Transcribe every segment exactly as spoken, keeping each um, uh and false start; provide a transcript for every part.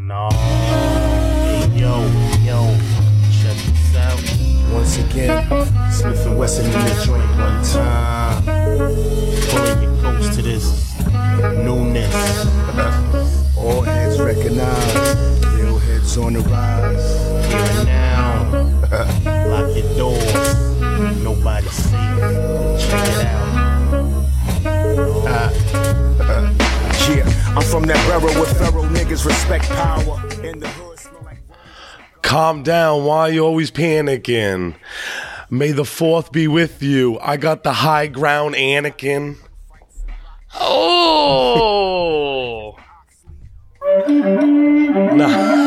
No. Hey, yo, yo, check this out. Once again, Smith and Wesson in the joint one time. Pulling your coast to this newness. All heads recognize, real heads on the rise. Here and now, lock your doors. Nobody's safe. Check it out. Uh, yeah, I'm from that borough where thorough niggas respect power. In the hood, smell like. Calm down. Why are you always panicking? May the fourth be with you. I got the high ground, Anakin. Oh! No.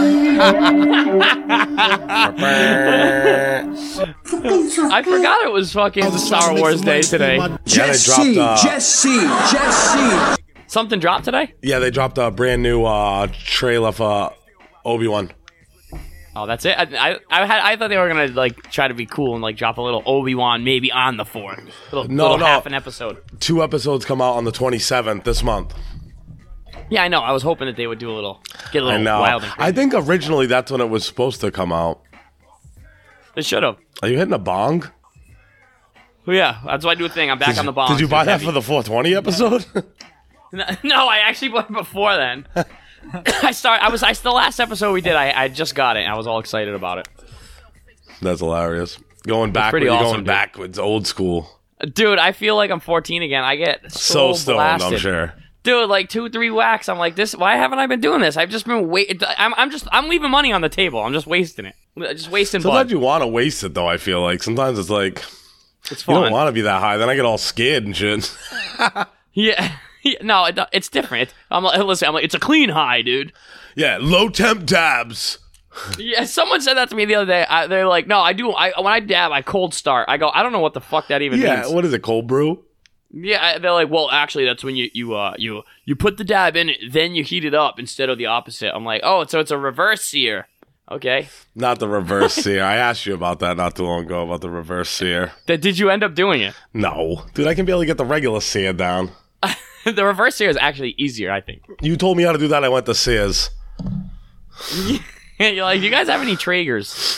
I forgot it was fucking Star Wars Day today. Yeah, they dropped. Uh, Jesse, Jesse. Something dropped today? yeah, they dropped a brand new uh, trailer for Obi-Wan. Oh, that's it. I I, I had I thought they were gonna like try to be cool and like drop a little Obi-Wan maybe on the fourth. Little, No, little no. half an episode. Two episodes come out on the twenty-seventh this month. Yeah, I know. I was hoping that they would do a little get a I little know. wild and crazy. I think originally that's when it was supposed to come out. They should have. Are you hitting a bong? Yeah, that's why I do a thing. I'm back Did on you- the bomb. Did you buy that for the four twenty episode? No, I actually bought it before then. I start. I was. I the last episode we did. I, I just got it. And I was all excited about it. That's hilarious. Going backwards, pretty you're awesome, going dude. backwards, old school. Dude, I feel like I'm fourteen again. I get So so, stoned, blasted. I'm sure. Dude, like two, three whacks. I'm like, this. Why haven't I been doing this? I've just been wait. I'm. I'm just. I'm leaving money on the table. I'm just wasting it. Just wasting Sometimes blood. you want to waste it, though, I feel like. Sometimes it's like, It's you fun. don't want to be that high. Then I get all scared and shit. Yeah. Yeah, no, it, it's different. It- I'm like, listen, I'm like, it's a clean high, dude. Yeah, low temp dabs. Yeah, someone said that to me the other day. I, they're like, no, I do. I when I dab, I cold start. I go, I don't know what the fuck that even Yeah, means. what is it, cold brew? Yeah, I- they're like, well, actually, that's when you you uh you you put the dab in it, then you heat it up instead of the opposite. I'm like, oh, so it's a reverse sear. Okay. Not the reverse sear. I asked you about that not too long ago, about the reverse sear. Th- did you end up doing it? No. Dude, I can barely get the regular sear down. The reverse sear is actually easier, I think. You told me how to do that, I went to Sears. You're like, do you guys have any Traegers?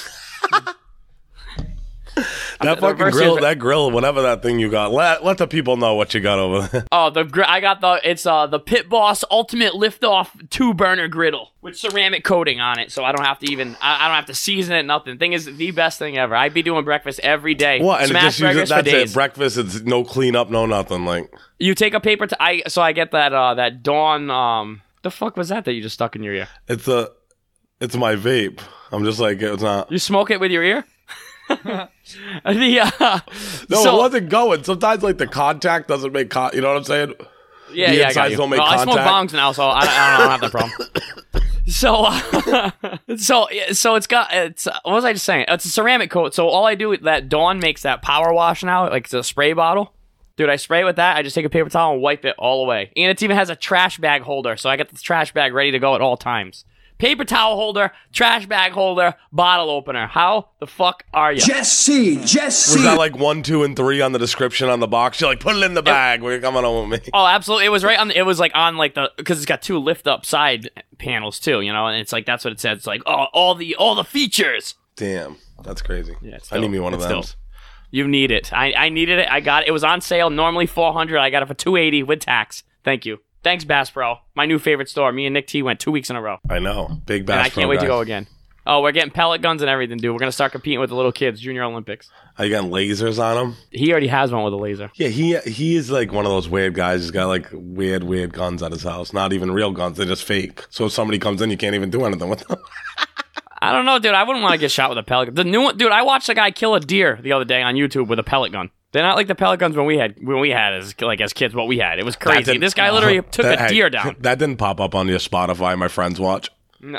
That the fucking reverse grill, sear's- that grill, whatever that thing you got, let, let the people know what you got over there. Oh, the gr- I got the it's uh the Pit Boss Ultimate Liftoff two burner griddle with ceramic coating on it, so I don't have to even I, I don't have to season it. Nothing. Thing is the best thing ever. I'd be doing breakfast every day. What? And it Smash just uses, burgers for that's days. it. Breakfast, it's no cleanup, no nothing. Like, You take a paper to I so I get that uh that Dawn um the fuck was that that you just stuck in your ear? it's a, it's my vape. I'm just like, it's not. You smoke it with your ear? the uh, No, so- it wasn't going. Sometimes, like, the contact doesn't make con. You know what I'm saying? Yeah, The yeah, I got insides you. don't make well, I smoke contact. bongs now, so I, I don't have that problem. So, uh, so, yeah, so it's got it's. Uh, what was I just saying? It's a ceramic coat. So all I do that Dawn makes that power wash now, like it's a spray bottle. Dude, I spray it with that. I just take a paper towel and wipe it all away. And it even has a trash bag holder, so I got the trash bag ready to go at all times. Paper towel holder, trash bag holder, bottle opener. How the fuck are you? Jesse, Jesse. Was that like one, two, and three on the description on the box? You're like, put it in the bag. We're coming home with me. Oh, absolutely! It was right on. The, it was like on like the because it's got two lift up side panels too, you know, and it's like that's what it says. It's like oh, all the all the features. Damn, that's crazy. Yeah, it's I need dope. me one of It's those. dope. You need it. I, I needed it. I got it. It was on sale. Normally four hundred. I got it for two eighty with tax. Thank you. Thanks, Bass Pro. My new favorite store. Me and Nick T went two weeks in a row. I know, big And bass. I can't Pro wait guy. to go again. Oh, we're getting pellet guns and everything, dude. We're going to start competing with the little kids, Junior Olympics. Are you getting lasers on him? He already has one with a laser. Yeah, he he is like one of those weird guys. He's got like weird, weird guns at his house. Not even real guns; they're just fake. So if somebody comes in, you can't even do anything with them. I don't know, dude. I wouldn't want to get shot with a pellet gun. The new one, dude, I watched a guy kill a deer the other day on YouTube with a pellet gun. They're not like the pellet guns when we had when we had as like as kids what we had. It was That crazy. didn't- This guy literally took That- a hey, deer down. That didn't pop up on your Spotify. My friends watch. No.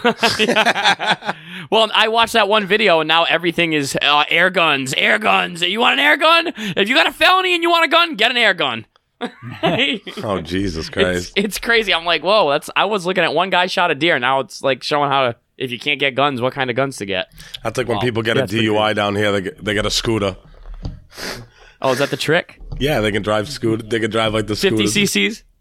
Well, I watched that one video, and now everything is uh, air guns, air guns. You want an air gun? If you got a felony and you want a gun, get an air gun. Oh Jesus it's, Christ! it's crazy. I'm like, whoa. That's. I was looking at one guy shot a deer. Now it's like showing how to. If you can't get guns, what kind of guns to get? That's like when Wow. people get Yeah, a it's pretty D U I down here. They get, they get a scooter. Oh, is that the trick? Yeah, they can drive scooter. They can drive like the fifty scooters. cc's.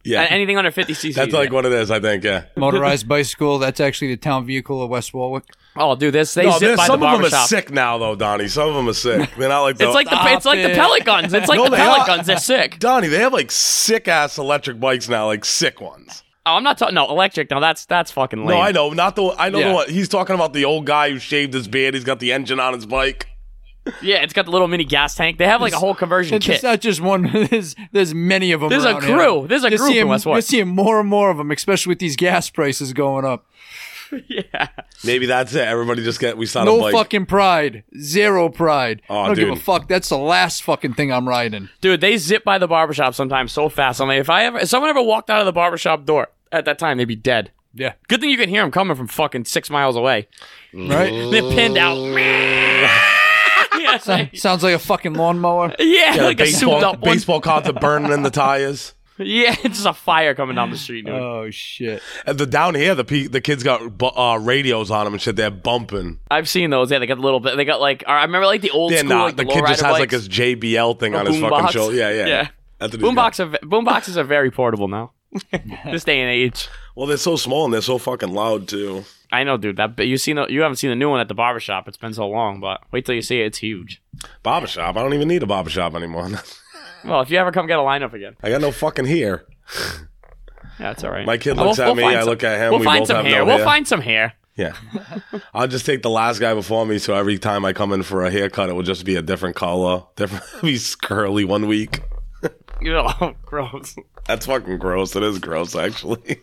Yeah. And anything under fifty cc. That's like what it is, I think, yeah. Motorized bicycle, that's actually the town vehicle of West Warwick. Oh, dude, this they No, zip there's- by some the of them are barbershop. sick now, though, Donnie. Some of them are sick. They're not like the... It's like the Stop it's like the it. pellet guns. It's like No, the they pellet are. guns. They're sick. Donnie, they have like sick-ass electric bikes now, like sick ones. Oh, I'm not talking. No, electric. No, that's that's fucking lame. No, I know. Not the... I know Yeah. the one. He's talking about the old guy who shaved his beard. He's got the engine on his bike. Yeah, it's got the little mini gas tank. They have like a whole conversion It's, kit. it's not just one. There's, there's many of them. There's a around here. crew. There's a You're group in seeing, West You're Warwick. seeing more and more of them, especially with these gas prices going up. Yeah. Maybe that's it. Everybody just get... We saw No a bike. fucking pride. Zero pride. Oh, I don't give dude. a fuck. That's the last fucking thing I'm riding. Dude, they zip by the barbershop sometimes so fast. I'm like, if I ever, if someone ever walked out of the barbershop door at that time, they'd be dead. Yeah. Good thing you can hear them coming from fucking six miles away. Right? They're pinned out. yeah, like- Sounds like a fucking lawnmower. yeah, Yeah, like a souped baseball, up one. baseball cards are burning in the tires. Yeah, it's just a fire coming down the street, dude. Oh, shit. And the down here, the pe- the kids got bu- uh, radios on them and shit. They're bumping. I've seen those. Yeah, they got a little bit. They got like, I remember like the old They're school. not. Like, The the kid just lowrider has like bikes. his J B L thing A on his fucking boombox. shoulder. Yeah, yeah. Yeah. That's what he's got. Boombox are boomboxes are very portable now. This day and age. Well, they're so small and they're so fucking loud too. I know, dude. That but you seen the, you haven't seen the new one at the barbershop. It's been so long, but wait till you see it. It's huge. Barbershop. I don't even need a barbershop anymore. Well, if you ever come get a lineup again, I got no fucking hair. yeah, it's all right. My kid Oh, looks at me, find I some- look at him, We'll we find both some have hair. no we'll hair. find some hair. Yeah. I'll just take the last guy before me, so every time I come in for a haircut, it will just be a different color. Different. He's curly one week. Ew, gross. That's fucking gross. It is gross, actually.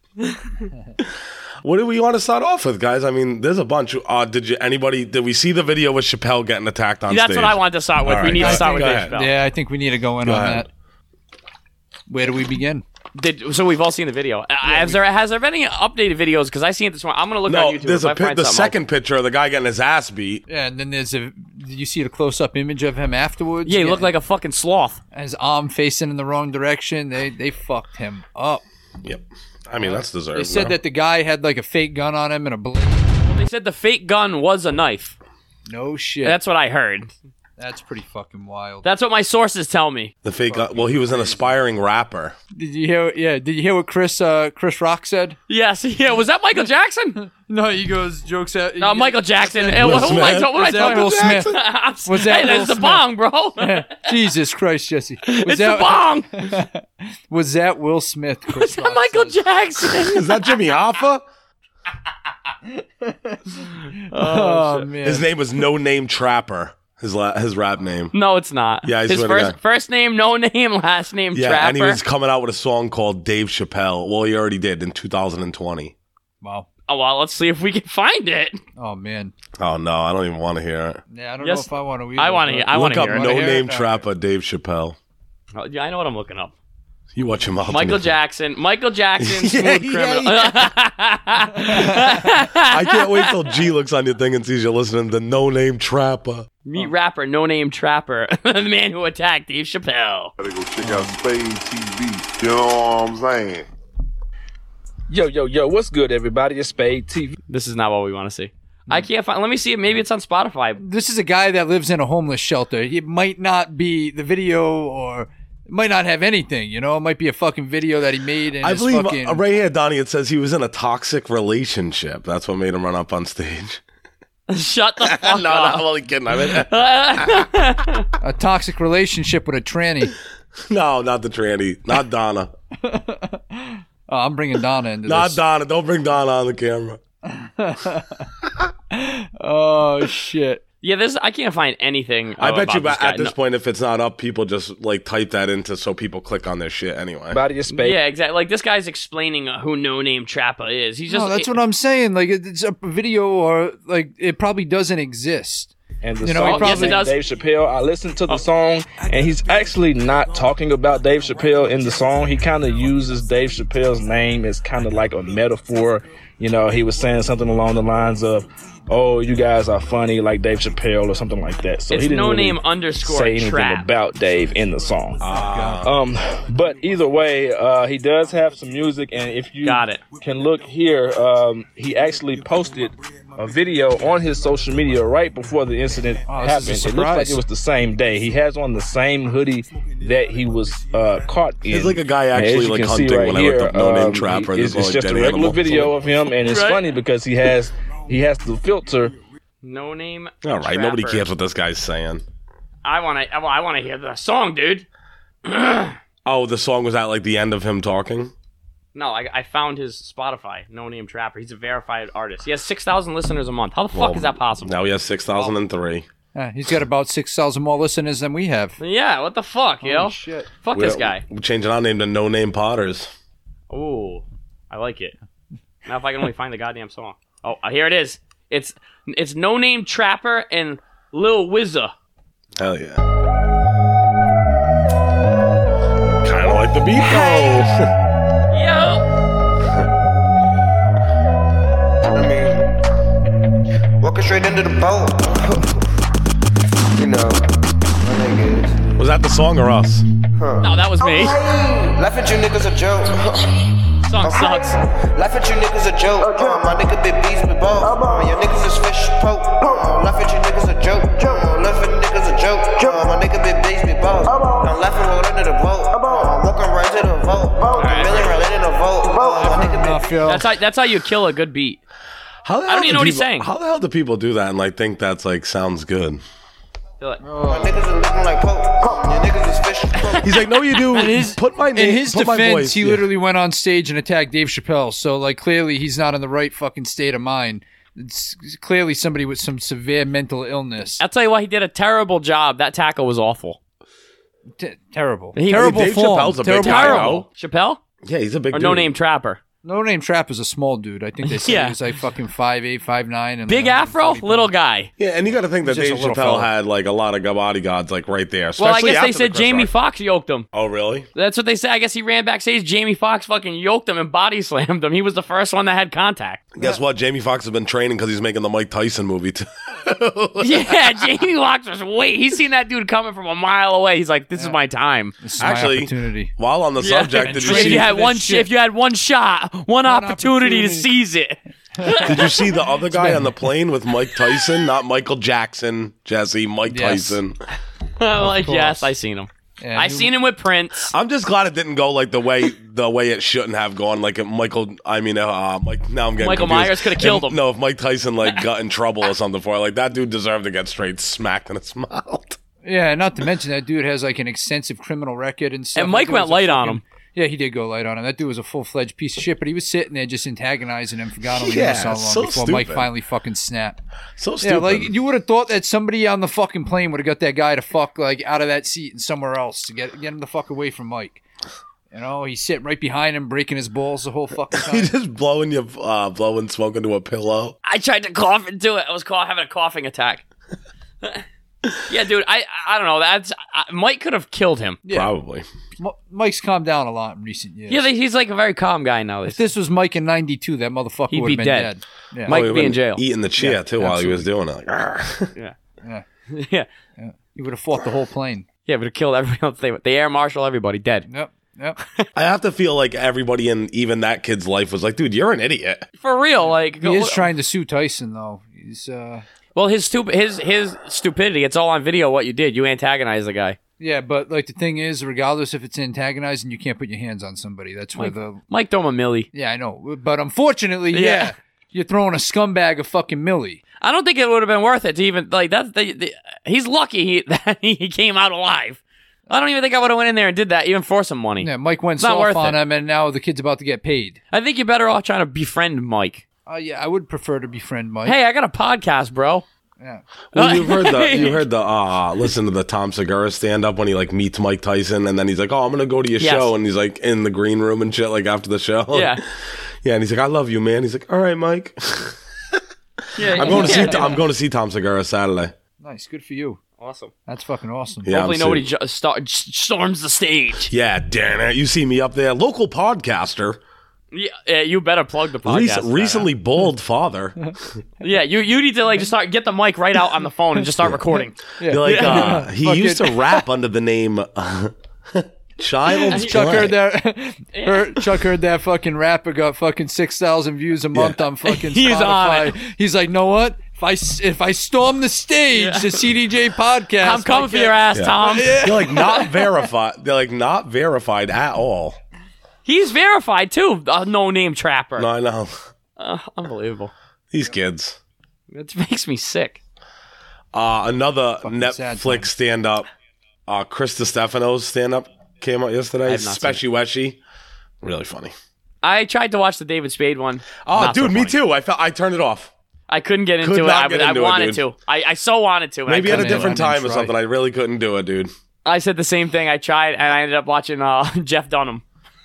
What do we want to start off with, guys? I mean, there's a bunch. Uh, did you anybody? Did we see the video with Chappelle getting attacked on That's stage? what I wanted to start with. All we right, need go to start ahead. with Go Dave ahead. Chappelle. Yeah, I think we need to go in Go on ahead. that. Where do we begin? Did, so we've all seen the video. Uh, has there has there been any updated videos? Because I seen it this morning. I'm gonna look No, on YouTube. there's if a I pi- find the something second picture of the guy getting his ass beat. Yeah, and then there's a. Did you see the close-up image of him afterwards? else. Yeah, he looked like a fucking sloth. his arm facing in the wrong direction. They they fucked him up. Yep. I mean, that's deserved. They said no? that the guy had like a fake gun on him and a bullet. They said the fake gun was a knife. No shit. That's what I heard. That's pretty fucking wild. That's what my sources tell me. the fake. Guy, well, he was an aspiring rapper. Did you hear? Yeah. Did you hear what Chris uh, Chris Rock said? Yes, yeah. Was that Michael Jackson? No, he goes jokes at. No, Michael Jackson. Hey, Will what, what am I, Smith? ta- what am I Was that talking Will about? Smith? I'm s- Was that hey, Will that's the Smith? bong, bro. Jesus Christ, Jesse. Was it's that the bong. was that Will Smith? Chris Rock Michael says. Jackson. Is that Jimmy Hoffa? Oh man. His name was No Name Trapper. His la- his rap name. No, it's not. Yeah, I his swear to first God. first name, no name, last name, Yeah, Trapper. and he was coming out with a song called Dave Chappelle. Well, he already did in two thousand twenty. Wow. Oh well, let's see if we can find it. Oh man. Oh no, I don't even want to hear it. Yeah, I don't Yes. know if I want to. I want to. I want Look to up hear No it. Wanna hear Name it? Trapper Dave Chappelle. Oh, yeah, I know what I'm looking up. You watch him out. Michael Jackson. Michael Jackson. Smooth Yeah, criminal. I can't wait till G looks on your thing and sees you listening to No Name Trapper. Meet rapper, no name Trapper, the man who attacked Dave Chappelle. Gotta go check out Spade T V. You know what I'm saying? Yo, yo, yo, what's good, everybody? It's Spade T V. This is not what we want to see. I can't find. Let me see it. Maybe it's on Spotify. This is a guy that lives in a homeless shelter. It might not be the video, or it might not have anything. You know, it might be a fucking video that he made. And I his believe fucking, uh, right here, Donnie, it says he was in a toxic relationship. That's what made him run up on stage. Shut the fuck no, no, up. I'm only kidding. I mean, a toxic relationship with a tranny. no, not the tranny. Not Donna. Oh, I'm bringing Donna into Not this. Donna. Don't bring Donna on the camera. Oh shit. Yeah, this I can't find anything. I uh, bet you about ba- at guy. this No- point, if it's not up, people just like type that into so people click on their shit anyway. Everybody is Spade. Yeah, exactly. Like this guy's explaining uh, who No Name Trapper is. He's just. No, that's what I'm saying. Like it- it's a video, or like it probably doesn't exist. And the You know, he song probably- is Yes, it does. Dave Chappelle. I listened to the song, and he's actually not talking about Dave Chappelle in the song. He kind of uses Dave Chappelle's name as kind of like a metaphor. You know, he was saying something along the lines of, oh, you guys are funny like Dave Chappelle or something like that. So It's he didn't no really name underscore say anything trap. about Dave in the song. Um, but either way, uh, he does have some music, and if you Got it. can look here, um, he actually posted a video on his social media right before the incident Oh, this is happened. a It looks like surprise. it was the same day. He has on the same hoodie that he was uh, caught in. He's like a guy And as actually you like can see hunting right when I looked here, up No Name um, Trapper. It's, There's it's like just a dead regular animal. video of him, and it's Right. funny because he has he has the filter. No name. All right, nobody Trapper. cares what this guy's saying. I want to. I want to hear the song, dude. Oh, the song was at like the end of him talking. No, I, I found his Spotify. No Name Trapper. He's a verified artist. He has six thousand listeners a month. How the fuck is that possible? Now he has six thousand and three. Yeah, he's got about six thousand more listeners than we have. Yeah, what the fuck, yo? Shit. Fuck this guy. We're changing our name to No Name Potters. Ooh, I like it. Now if I can only find the goddamn song. Oh, uh, here it is. It's it's No Name Trapper and Lil Wizza. Hell yeah. Kind of like the beat though. Yo. I mean, walking straight into the boat. You know, my niggas. Was that the song or us? No, that was me. Laugh at you niggas a joke. Song sucks. Laugh at you niggas a joke. Uh, my nigga big beats with both. Uh, your niggas is fish poke. Uh, laugh at you niggas a joke. Uh, laugh at niggas a joke. Uh, my nigga big beats with both. I'm laughing roll into the vote. Uh, walking right to the vote. right. Million right into the vote. Uh, my nigga Enough, big Phil. That's how that's how you kill a good beat. How the I don't hell even do know what he's people- saying. How the hell do people do that and like think that's like sounds good? Feel it. My niggas are looking like poke. Your niggas is fish poke. He's like, no, you do. In his- put my name. In his put my defense, voice. he Yeah. literally went on stage and attacked Dave Chappelle. So, like, clearly he's not in the right fucking state of mind. It's clearly somebody with some severe mental illness. I'll tell you what, he did a terrible job. That tackle was awful. T- terrible. He- terrible Dave form. Chappelle's a big terrible guy, form. though. Chappelle Yeah, he's a big or dude. No Name Trapper. No Name Trap is a small dude. I think they said Yeah. he was like fucking five eight, five nine, and Big like Afro, forty little pounds. guy. Yeah, and you got to think that He's just Dave a little Chappelle fella. had like a lot of bodyguards like right there. Well, I especially guess they after said the Jamie Chris Foxx yoked him. Rock. Oh, really? That's what they said. I guess he ran backstage. Jamie Foxx fucking yoked him and body slammed him. He was the first one that had contact. Guess what? Jamie Foxx has been training because he's making the Mike Tyson movie too. Yeah, Jamie Foxx was wait. He's seen that dude coming from a mile away. He's like, "This is my time." This is my Actually, opportunity. while on the Yeah. subject, did you if see? you had this one, shit. if you had one shot, one, opportunity, to opportunity. seize it. Did you see the other guy on the plane with Mike Tyson? Not Michael Jackson, Jesse. Mike Yes. Tyson. I'm like, course. yes, I seen him. Yeah, I he- seen him with Prince. I'm just glad it didn't go like the way the way it shouldn't have gone. Like if Michael, I mean, uh, Mike. Now I'm getting Michael confused. Myers coulda killed If- him. No, if Mike Tyson like got in trouble or something for it, like that dude deserved to get straight smacked in his mouth. Yeah, not to mention that dude has like an extensive criminal record and stuff. And Mike That dude went was a light on fucking- him. Yeah, he did go light on him. That dude was a full fledged piece of shit, but he was sitting there just antagonizing him for God only Yeah, knows how long so before Mike stupid. finally fucking snapped. So stupid. Yeah, like you would have thought that somebody on the fucking plane would have got that guy to fuck like out of that seat and somewhere else to get get him the fuck away from Mike. You know, he's sitting right behind him, breaking his balls the whole fucking he time. just blowing you, uh, blowing smoke into a pillow. I tried to cough into it. I was cough- having a coughing attack. Yeah, dude. I I don't know. That's I, Mike could have killed him. Yeah. Probably. M- Mike's calmed down a lot in recent years. Yeah, he's like a very calm guy now. if this was Mike in ninety-two, that motherfucker He'd would be have been dead. dead. Yeah. Mike Oh, he be in went jail. Eating the chair Yeah, too while he was doing it. Like, "Argh." Yeah, Yeah. yeah, He would have fought the whole plane. yeah. Would have killed everyone else. They the air marshal, everybody dead Yep. Yep. I have to feel like everybody in even that kid's life was like, dude, you're an idiot. for real. Like He is trying to sue Tyson though. He's uh Well, his stupid his his stupidity. It's all on video. What you did, you antagonized the guy. yeah, but like the thing is, regardless if it's antagonizing, you can't put your hands on somebody. That's where Mike, the Mike throw him a millie. yeah, I know. But unfortunately, yeah, Yeah. you're throwing a scumbag of fucking Millie. I don't think it would have been worth it to even like that's the, the he's lucky he that he came out alive. I don't even think I would have went in there and did that even for some money. Yeah, Mike went It's not soft worth on it. him, and now the kid's about to get paid. I think you're better off trying to befriend Mike. Uh, yeah, I would prefer to befriend Mike. Hey, I got a podcast, bro. Yeah. Well, you heard the you heard the uh listen to the Tom Segura stand up when he like meets Mike Tyson and then he's like, oh, I'm gonna go to your Yes. show, and he's like in the green room and shit like after the show. Yeah. Yeah, and he's like, I love you, man. He's like, all right, Mike. Yeah, I'm going to see I'm going to see Tom Segura Saturday. Nice, good for you. Awesome. That's fucking awesome. Yeah, Hopefully I'm nobody sick. ju- star- storms the stage. Yeah, damn it. You see me up there, local podcaster. Yeah, yeah, you better plug the podcast. Rec- recently bald father. Yeah, you you need to like just start get the mic right out on the phone and just start recording. You're like, uh, he Fucking- used to rap under the name uh, Child's Chuck Play. heard that. heard, Chuck heard that fucking rapper got fucking six thousand views a month on fucking He's Spotify. on He's like, know what? If I s- if I storm the stage, the C D J podcast, I'm coming I for your can't- ass, Tom. They're like not verified. They're like not verified at all. He's verified too. A no name trapper. No, I know. Uh, unbelievable. These kids. It makes me sick. Uh, another Fucking sad Netflix times. stand up. Uh, Chris DiStefano's stand up came out yesterday. have not seen Special Weshy. Really funny. I tried to watch the David Spade one. Oh, Not so dude, me funny. too. I felt I turned it off. I couldn't get into Could it. not I, get I into it, wanted dude. to. I, I so wanted to. and I Maybe at a couldn't do it. different I didn't time or try. something. I really couldn't do it, dude. I said the same thing. I tried, and I ended up watching uh, Jeff Dunham.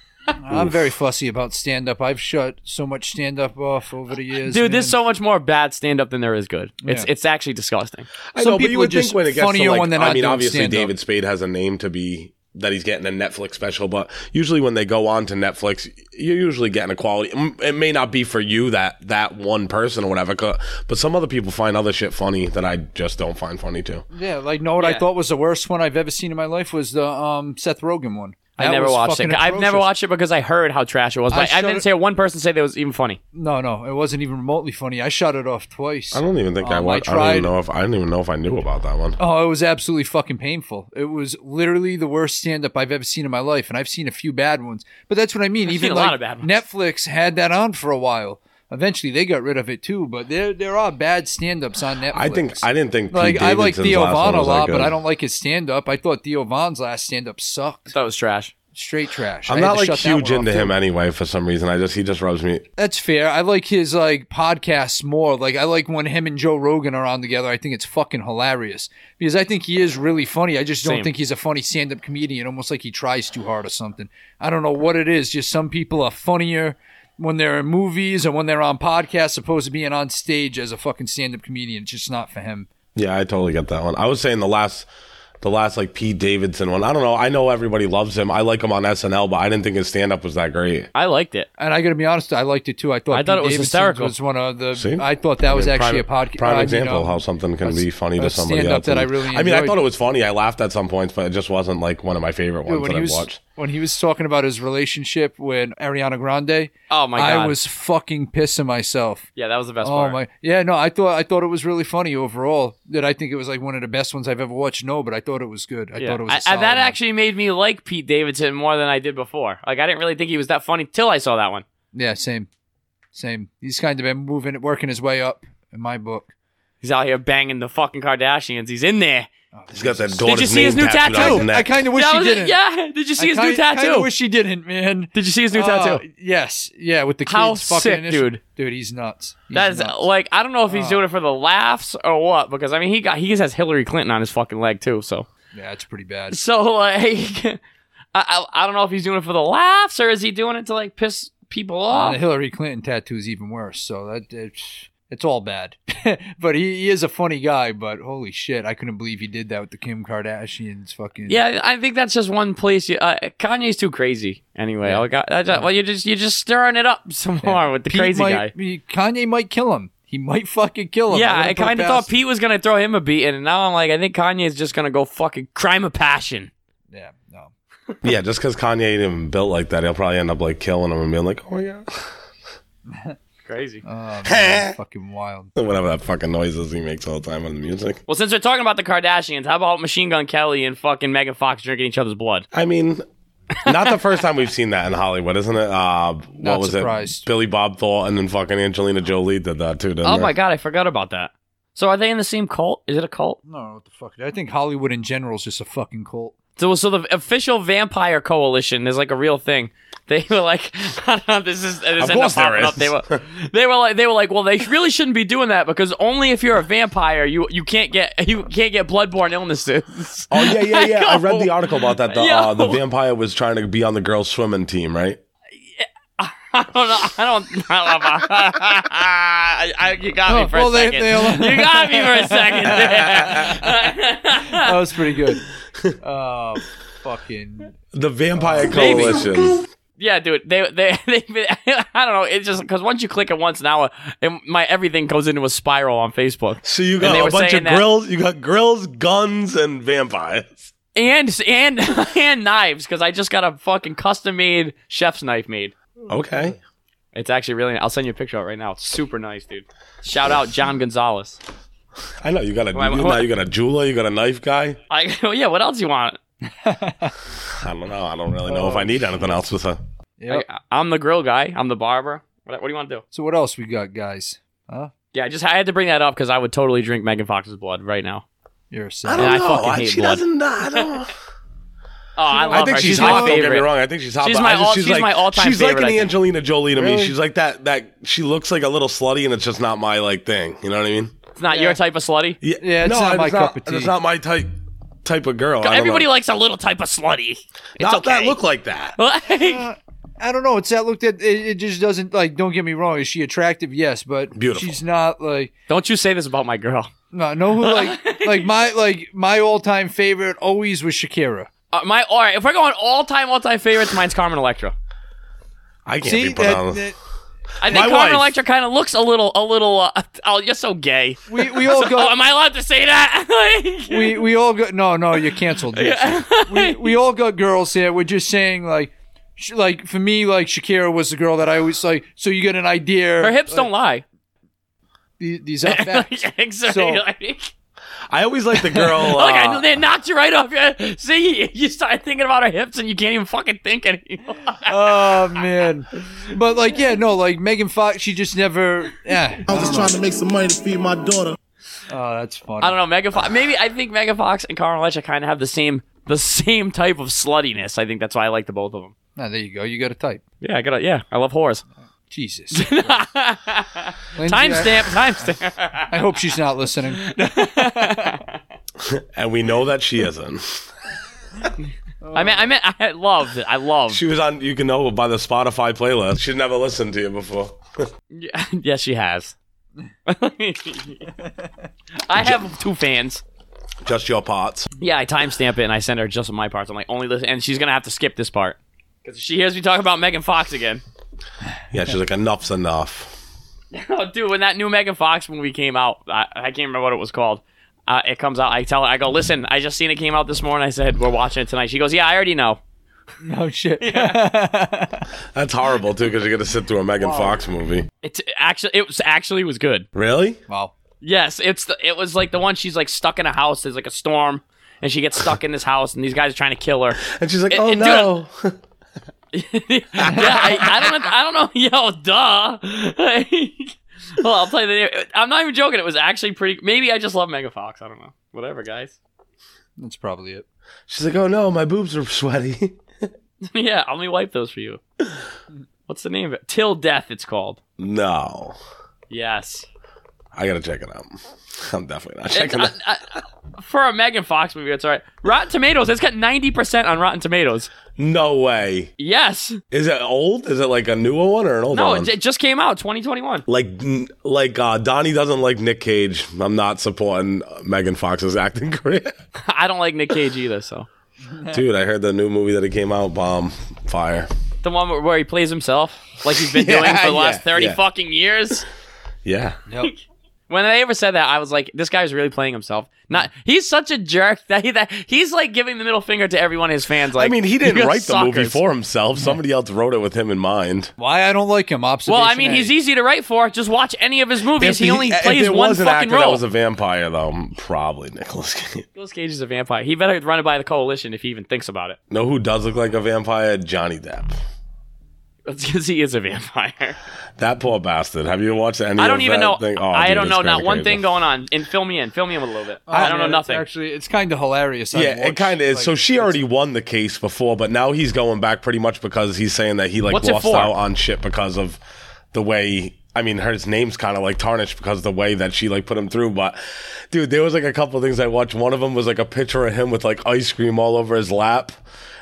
I'm very fussy about stand up. I've shut so much stand up off over the years. Dude, man. there's so much more bad stand up than there is good. It's Yeah. it's actually disgusting. I Some know, but people you are would just think when it gets to funnier like, when they're I not mean, doing obviously stand-up. David Spade has a name to be that he's getting a Netflix special, but usually when they go on to Netflix, you're usually getting a quality. It may not be for you that that one person or whatever, 'cause- but some other people find other shit funny that I just don't find funny too. Yeah, like know what I Yeah. thought was the worst one I've ever seen in my life was the um, Seth Rogen one. I That never was watched it. fucking I've never atrocious. watched it because I heard how trash it was, I but I, shut didn't it- say one person say that it was even funny. No, no, it wasn't even remotely funny. I shut it off twice. I don't even think I Um, I watched. I, don't tried- even know if I didn't even know if I knew about that one. Oh, it was absolutely fucking painful. It was literally the worst stand up I've ever seen in my life, and I've seen a few bad ones. But that's what I mean. I've Even seen a like lot of bad ones. Netflix had that on for a while. Eventually, they got rid of it too. But there, there are bad stand ups on Netflix. I think I didn't think like Pete I like Davidson's Theo last one Von a was that lot, but good. I don't like his stand up. I thought Theo Von's last stand up I sucked. thought it was trash. Straight trash. I'm I had not to like shut that huge one into off, him too. anyway for some reason. I just he just rubs me. That's fair. I like his like podcasts more. Like I like when him and Joe Rogan are on together. I think it's fucking hilarious because I think he is really funny. I just don't Same. think he's a funny stand-up comedian. Almost like he tries too hard or something. I don't know what it is. Just some people are funnier when they're in movies or when they're on podcasts, opposed to being on stage as a fucking stand-up comedian. It's just not for him. Yeah, I totally get that one. I was saying the last, the last like Pete Davidson one. I don't know. I know everybody loves him. I like him on S N L, but I didn't think his stand up was that great. I liked it. And I got to be honest, I liked it too. I thought I thought Pete it was Davidson's hysterical. Was one of the. See? I thought that was I mean, actually prime, a podcast. prime uh, you example know, how something can a- be funny a to somebody stand-up else. that I And- really I mean, I enjoyed. thought it was funny. I laughed at some points, but it just wasn't like one of my favorite ones Dude, when that he I've was watched. when he was talking about his relationship with Ariana Grande, Oh my I god. was fucking pissing myself. yeah, that was the best Oh part. my, yeah, no, I thought I thought it was really funny overall. Did I think it was like one of the best ones I've ever watched? No, but I thought it was good. I Yeah. thought it was. I- A I- solid that one. actually made me like Pete Davidson more than I did before. Like I didn't really think he was that funny till I saw that one. Yeah, same, same. He's kind of been moving, working his way up in my book. He's out here banging the fucking Kardashians. He's in there. He's got that you daughter's see his name new tattooed on tattoo? his neck. I kind of wish That he was- didn't. Yeah. Did you see his I new kind tattoo? of wish he didn't, man. Did you see his new Uh, tattoo? Yes, yeah, with the kids How fucking sick, initial- dude. Dude, he's nuts. He's That's nuts. like I don't know if he's Oh. doing it for the laughs or what because I mean he got he just has Hillary Clinton on his fucking leg too. So Yeah, it's pretty bad. so like I, I I don't know if he's doing it for the laughs or is he doing it to like piss people Uh, off. the Hillary Clinton tattoo is even worse. So that it's, it's all bad. But he, he is a funny guy. But holy shit, I couldn't believe he did that with the Kim Kardashians. Fucking Yeah, I think that's just one place. You, uh, Kanye's too crazy. Anyway, Yeah. like, I, I just, well, you're just you're just stirring it up some more with the Pete crazy might, guy. he- Kanye might kill him. He might fucking kill him. Yeah, wouldn't I put it kind of past thought Pete was gonna throw him a beat, and now I'm like, I think Kanye's just gonna go fucking crime of passion. him. Yeah, no. Yeah, just because Kanye ain't even built like that, he'll probably end up like killing him and being like, oh yeah. Crazy. Oh, man, fucking wild. Whatever that fucking noises he makes all the time on the music. Well, since we're talking about the Kardashians, how about Machine Gun Kelly and fucking Megan Fox drinking each other's blood? I mean, not the first time we've seen that in Hollywood, isn't it? Uh, what Not was surprised. it? Billy Bob Thornton and fucking Angelina Jolie did that too, didn't Oh they? my god, I forgot about that. So are they in the same cult? Is it a cult? No, what the fuck? I think Hollywood in general is just a fucking cult. So, so the official vampire coalition is like a real thing. They were like, I don't know, this is this Of ended course up there popping up. is. They were, they were like, they were like, well, they really shouldn't be doing that because only if you're a vampire, you you can't get you can't get bloodborne illnesses. Oh yeah, yeah, yeah. I read the Go. article about that. The, Yo. uh, the vampire was trying to be on the girls' swimming team, right? I don't know. I don't. I don't know. I, I, you got me Oh, for well, a they- second. they all- You got me for a second. That was pretty good. Oh, fucking. The Vampire Maybe. Coalition. Yeah, dude. They, they, they, I don't know. It's just because once you click it once now, it, my everything goes into a spiral on Facebook. So you And got they a were bunch of saying that- grills. You got grills, guns, and vampires. And and and knives because I just got a fucking custom made chef's knife made. Okay. It's actually really. I'll send you a picture of it right now. It's super nice, dude. Shout out John Gonzalez. I know you got a Why- you, why- now you got a jeweler. You got a knife guy. I well, yeah. What else you want? I don't know. I don't really know if I need anything else with her. Yep. I, I'm the grill guy. I'm the barber. What, what do you want to do? So what else we got, guys? Huh? Yeah, I just I had to bring that up because I would totally drink Megan Fox's blood right now. You're a I sad. don't I know. fucking I- hate she blood. doesn't. I don't. Oh, I love I think her. she's, my hot. Don't get me favorite. wrong. I think she's hot. She's but my I just, all- she's she's like, my all-time She's favorite, like I an think. Angelina Jolie to Really? me. She's like that. That she looks like a little slutty, and it's just not my like thing. You know what I mean? It's not your type of slutty. Yeah, Yeah, it's not my cup of tea. It's not my type type of girl. I don't Everybody know. likes a little type of slutty. It's Not okay. that look like that. Uh, I don't know. It's that look that it, it just doesn't like. Don't get me wrong. Is she attractive? Yes, but Beautiful. she's not like. Don't you say this about my girl. No, no. Who like like my like my all time favorite always was Shakira. Uh, my all right. If we're going all time, all time favorites, mine's Carmen Electra. I can't See be put that, on. that- I think My Carmen wife. Electra kind of looks a little, a little. Uh, oh, you're so gay. we we all Oh, got am I allowed to say that? we we all got no no you're canceled. Yes. we we all got girls here. We're just saying like. sh- Like for me, like Shakira was the girl that I always like. So you get an idea. Her hips like, don't lie. the- These are facts. exactly. So- like, I always like the girl. like, I uh, knew they knocked you right off. Your, see, you start thinking about her hips and you can't even fucking think anymore. Oh man, but like yeah, no, like Megan Fox, she just never. Yeah, I was just trying to make some money to feed my daughter. oh, that's funny. I don't know, Megan Fox. Maybe I think Megan Fox and Carmen Electra kind of have the same, the same type of sluttiness. I think that's why I like the both of them. Ah, there you go. You got a type. Yeah, I got. Yeah, I love whores. Jesus. Lindsay, I- Timestamp, timestamp. I hope she's not listening. and we know that she isn't. I mean, I mean, I loved it. I loved. She was on. You can know by the Spotify playlist. She'd never listened to you before. Yeah, yes, she has. I have two fans. Just your parts. Yeah, I timestamp it and I send her just my parts. I'm like, only listen, and she's gonna have to skip this part because she hears me talk about Megan Fox again. Yeah, she's like, enough's enough. Oh, dude, when that new Megan Fox movie came out, I, I can't remember what it was called. Uh, it comes out. I tell her, I go, listen, I just seen it came out this morning. I said, we're watching it tonight. She goes, yeah, I already know. No shit. That's horrible too, because you're gonna sit through a Megan Fox movie. It's actually, it was actually was good. Really? Wow. Yes, it's the, it was like the one she's like stuck in a house. There's like a storm, and she gets stuck in this house, and these guys are trying to kill her. And she's like, It- oh it- dude, no. yeah, I, I don't, I don't know. Yo, duh. Well, I'll tell you the name. I'm not even joking. It was actually pretty. Maybe I just love Megan Fox. I don't know. Whatever, guys. That's probably it. She's like, oh no, my boobs are sweaty. Yeah, let me wipe those for you. What's the name of it? Till Death, it's called. No. Yes. I gotta check it out. I'm definitely not It's, checking it I, I, for a Megan Fox movie, it's all right. Rotten Tomatoes, it's got ninety percent on Rotten Tomatoes. No way. Yes. Is it old? Is it like a newer one or an older No, one? it, it just came out, twenty twenty-one. like, like uh, Donnie doesn't like Nick Cage. I'm not supporting Megan Fox's acting career. I don't like Nick Cage either, so. Dude, I heard the new movie that he came out, bomb, fire. The one where, where he plays himself, like he's been Yeah, doing for the last yeah, thirty yeah. fucking years. Yeah. Yep. When they ever said that, I was like, "This guy's really playing himself." Not, he's such a jerk that he that he's like giving the middle finger to every one of his fans. Like, I mean, he "You didn't guys write the movie suckers." for himself. Somebody else wrote it with him in mind. Why I don't like him? Observation. Well, I mean, A. he's easy to write for. Just watch any of his movies. He, only if plays it one was an fucking actor that role. was a vampire, though, probably Nicolas Cage. Nicolas Cage is a vampire. He better run it by the coalition if he even thinks about it. Know who does look like a vampire? Johnny Depp. Because he is a vampire. That poor bastard. Have you watched any I of don't even that know. thing? Oh, I dude, don't it's know not kinda one crazy. thing going on. And fill me in. Fill me in with a little bit. Oh, I don't know man, it's nothing. Actually, it's kind of hilarious. I Yeah, it watched, kind of is. like, So she already won the case before, but now he's going back pretty much because he's saying that he like What's it lost for? out on shit because of the way. I mean, her name's kind of like tarnished because of the way that she like put him through. But dude, there was like a couple of things I watched. One of them was like a picture of him with like ice cream all over his lap.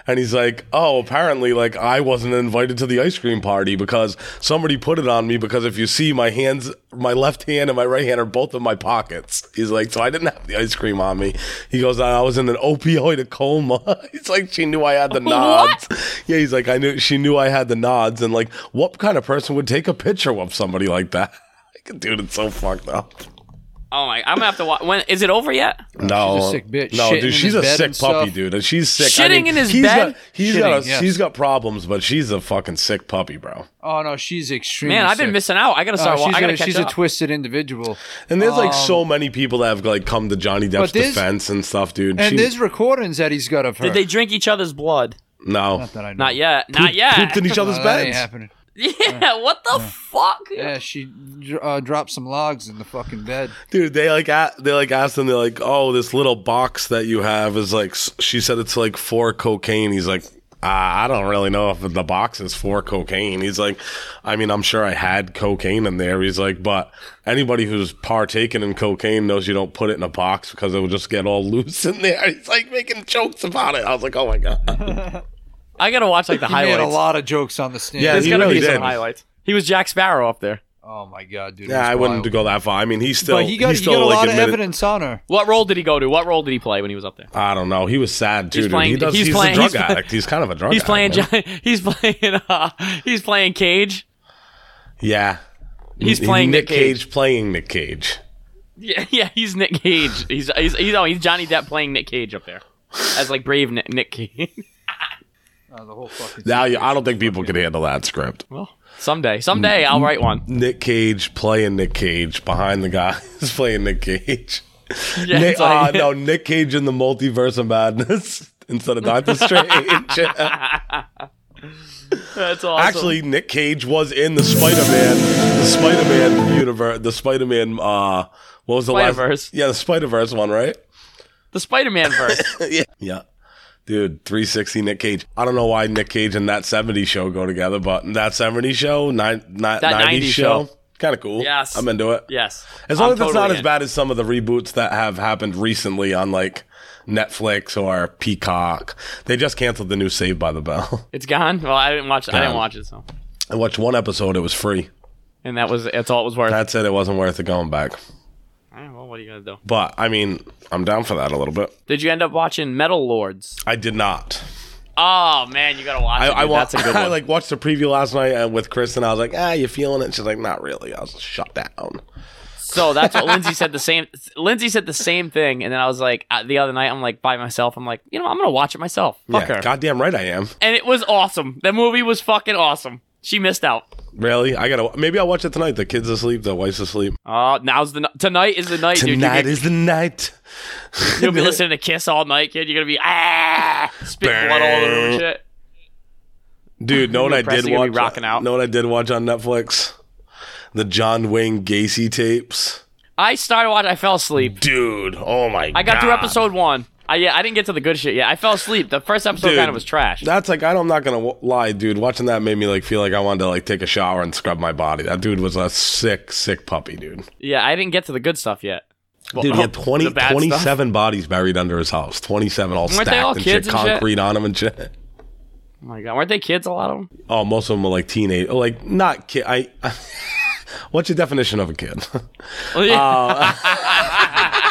And he's like, oh, apparently, like, I wasn't invited to the ice cream party because somebody put it on me because if you see my hands, my left hand and my right hand are both in my pockets. He's like, so I didn't have the ice cream on me. He goes, I was in an opioid coma. He's like, she knew I had the nods. Yeah, he's like, I knew, she knew I had the nods. And like, what kind of person would take a picture of somebody like that? Dude, it's so fucked up. Oh my! I'm gonna have to watch. When is it over yet? No, She's a sick bitch. No, Shitting dude, in she's his a bed sick and puppy, stuff. dude, and she's sick. Shitting I mean, in his he's bed? Got, he's Shitting, got, a, yes. he's got problems, but she's a fucking sick puppy, bro. Oh no, she's extremely. Man, I've been sick. missing out. I gotta Uh, start. wa- she's I gotta a, catch she's up. a twisted individual. And there's like Um, so many people that have like come to Johnny Depp's but there's- defense and stuff, dude. And She- there's recordings that he's got of her. Did they drink each other's blood? no, Not that I know. Not yet. Not yet. pooped in each No, other's that ain't beds. happening. Yeah. What the fuck? Yeah, she uh, dropped some logs in the fucking bed. Dude, they like a- they like asked him. They're like, "Oh, this little box that you have is like." s- She said it's like for cocaine. He's like, uh, "I don't really know if the box is for cocaine." He's like, "I mean, I'm sure I had cocaine in there." He's like, "But anybody who's partaken in cocaine knows you don't put it in a box because it will just get all loose in there." He's like making jokes about it. I was like, "Oh my god." I gotta watch like the He highlights. made a lot of jokes on the stand. Yeah, There's he gotta really be some did. highlights. He was Jack Sparrow up there. Oh my god, dude. it Yeah, was I wouldn't wild. go that far. I mean, he's still But he got, he's he still got a like lot of admitted- evidence on her. What role did he go to? What role did he play when he was up there? I don't know. He was sad too. He's dude. playing- he does, he's he's, playing- a drug he's play- addict. He's kind of a drug He's playing. addict. man. Gi- he's playing. Uh, he's playing Cage. Yeah. He's playing Nick Cage. Playing Nick Cage. Yeah, yeah. He's Nick Cage. He's he's he's, oh, he's Johnny Depp playing Nick Cage up there as like brave Nick, Nick Cage. Oh, the whole fucking Now, you- I don't think people can handle that script. Well, someday, someday I'll write one. Nick Cage playing Nick Cage behind the guy who's playing Nick Cage. Yeah, Nick, it's like- uh, no, Nick Cage in the Multiverse of Madness instead of Doctor Strange. That's awesome. Actually, Nick Cage was in the Spider-Man, the Spider-Man universe, the Spider-Man. Uh, what was the Spider-Verse. last? Yeah, the Spider-Verse one, right? the Spider-Man verse. yeah, yeah. Dude, three sixty Nick Cage. I don't know why Nick Cage and That seventies Show go together, but That seventies Show, nine, nine, That nineties nineties Show, show. kind of cool. Yes. I'm into it. Yes. As long I'm as it's totally not as in. bad as some of the reboots that have happened recently on like Netflix or Peacock. They just canceled the new Saved by the Bell. It's gone. Well, I didn't watch. I didn't Gone. watch it, so I watched one episode. It was free. and that was that's all it was worth. That's it. It wasn't worth it going back. All right, well, what are you gonna do? But I mean, I'm down for that a little bit. Did you end up watching Metal Lords? I did not. Oh man, you gotta watch I, it. Dude. I, wa- That's a good I one. like watched the preview last night and with Chris, and I was like, "Ah, you feeling it?" She's like, "Not really." I was shut down. So that's what Lindsay said. The same. Lindsay said the same thing, and then I was like, uh, the other night, I'm like by myself. I'm like, you know, I'm gonna watch it myself. Fuck yeah, her. goddamn right I am. And it was awesome. The movie was fucking awesome. She missed out. Really? I gotta. Maybe I'll watch it tonight. The kid's asleep. The wife's asleep. Oh, now's the n- tonight is the night, dude. Tonight You'll be, is the night. you'll be listening to Kiss all night, kid. You're gonna be ah, spitting blood all over and shit. Dude, know what I Preston did gonna be watch? rocking out. Know what I did watch on Netflix? The John Wayne Gacy tapes. I started watching. I fell asleep. Dude, oh my god. I got through episode one. I yeah, I didn't get to the good shit yet. I fell asleep. The first episode Dude, kind of was trash. That's like, I'm not gonna w- lie, dude. Watching that made me like feel like I wanted to like take a shower and scrub my body. That dude was a sick, sick puppy, dude. Yeah, I didn't get to the good stuff yet. Well, Dude, he had twenty, the bad twenty-seven stuff? bodies buried under his house. twenty-seven all Weren't stacked they all and kids shit, and shit? concrete on them and shit. Oh my god, weren't they kids? A lot of them. Oh, most of them were like teenage, oh, like not kid. I. What's your definition of a kid? Well, yeah. Uh,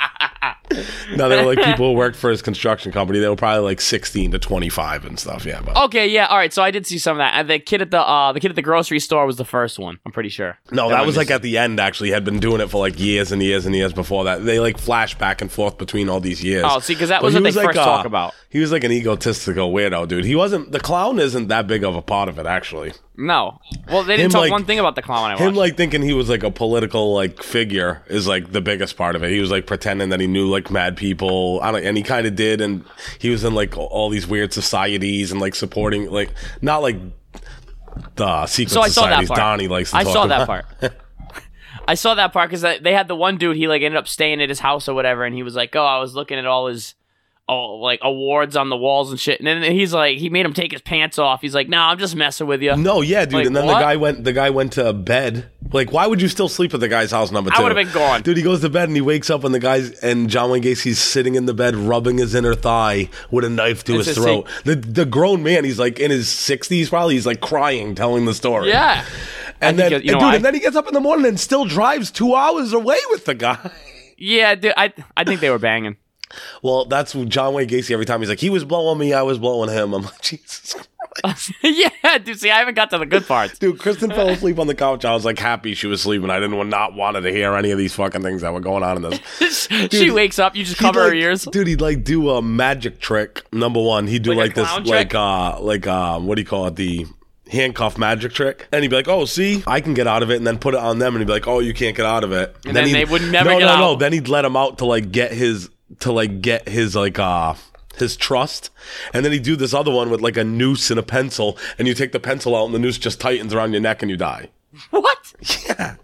no, they were like people who worked for his construction company. They were probably like sixteen to twenty-five and stuff. Yeah, but Okay, yeah, all right. So I did see some of that. And the kid at the uh, the kid at the grocery store was the first one. I'm pretty sure. no, That that one was is- like at the end. Actually, had been doing it for like years and years and years before that. They like flash back and forth between all these years. Oh, see, 'cause that But was he what they like, first talk about. He was like an egotistical weirdo, dude. He wasn't. The clown isn't that big of a part of it, actually. No. Well, they didn't Him, talk like- one thing about the clown I watched. Him like thinking he was like a political like figure is like the biggest part of it. He was like pretending that he knew like mad people. I don't, and he kind of did, and he was in like all these weird societies and like supporting like not like the secret so I saw that societies. part. Donnie likes to I talk saw about. that part. I saw that part because they had the one dude. He like ended up staying at his house or whatever, and he was like, "Oh, I was looking at all his, oh, like awards on the walls and shit. And then he's like, he made him take his pants off. He's like, no, nah, I'm just messing with you. No, yeah, dude. Like, and then what? the guy went. The guy went to bed. Like, why would you still sleep at the guy's house number two? I would have been gone, dude. He goes to bed and he wakes up and the guy's and John Wayne Gacy's sitting in the bed, rubbing his inner thigh with a knife to It's his a throat. The the grown man, he's like in his sixties, probably. He's like crying, telling the story. Yeah. And I then, think, you know, and dude, I- and then he gets up in the morning and still drives two hours away with the guy. Yeah, dude, I I think they were banging. Well, that's what John Wayne Gacy every time. He's like, he was blowing me, I was blowing him. I'm like, Jesus Christ. Yeah, dude, see, I haven't got to the good parts. Dude, Kristen fell asleep on the couch. I was like happy she was sleeping. I didn't not wanted to hear any of these fucking things that were going on in this. She wakes up, you just cover He'd, her like, ears. Dude, he'd like do a magic trick. Number one, he'd do Like a like, this, clown like trick? uh, like um, what do you call it? The handcuff magic trick. And he'd be like, "Oh, see, I can get out of it," and then put it on them, and he'd be like, "Oh, you can't get out of it." And then he'd- they would never no, get no, out. No, Then he'd let him out to like get his to like get his like uh his trust, and then he'd do this other one with like a noose and a pencil, and you take the pencil out, and the noose just tightens around your neck, and you die. What? Yeah.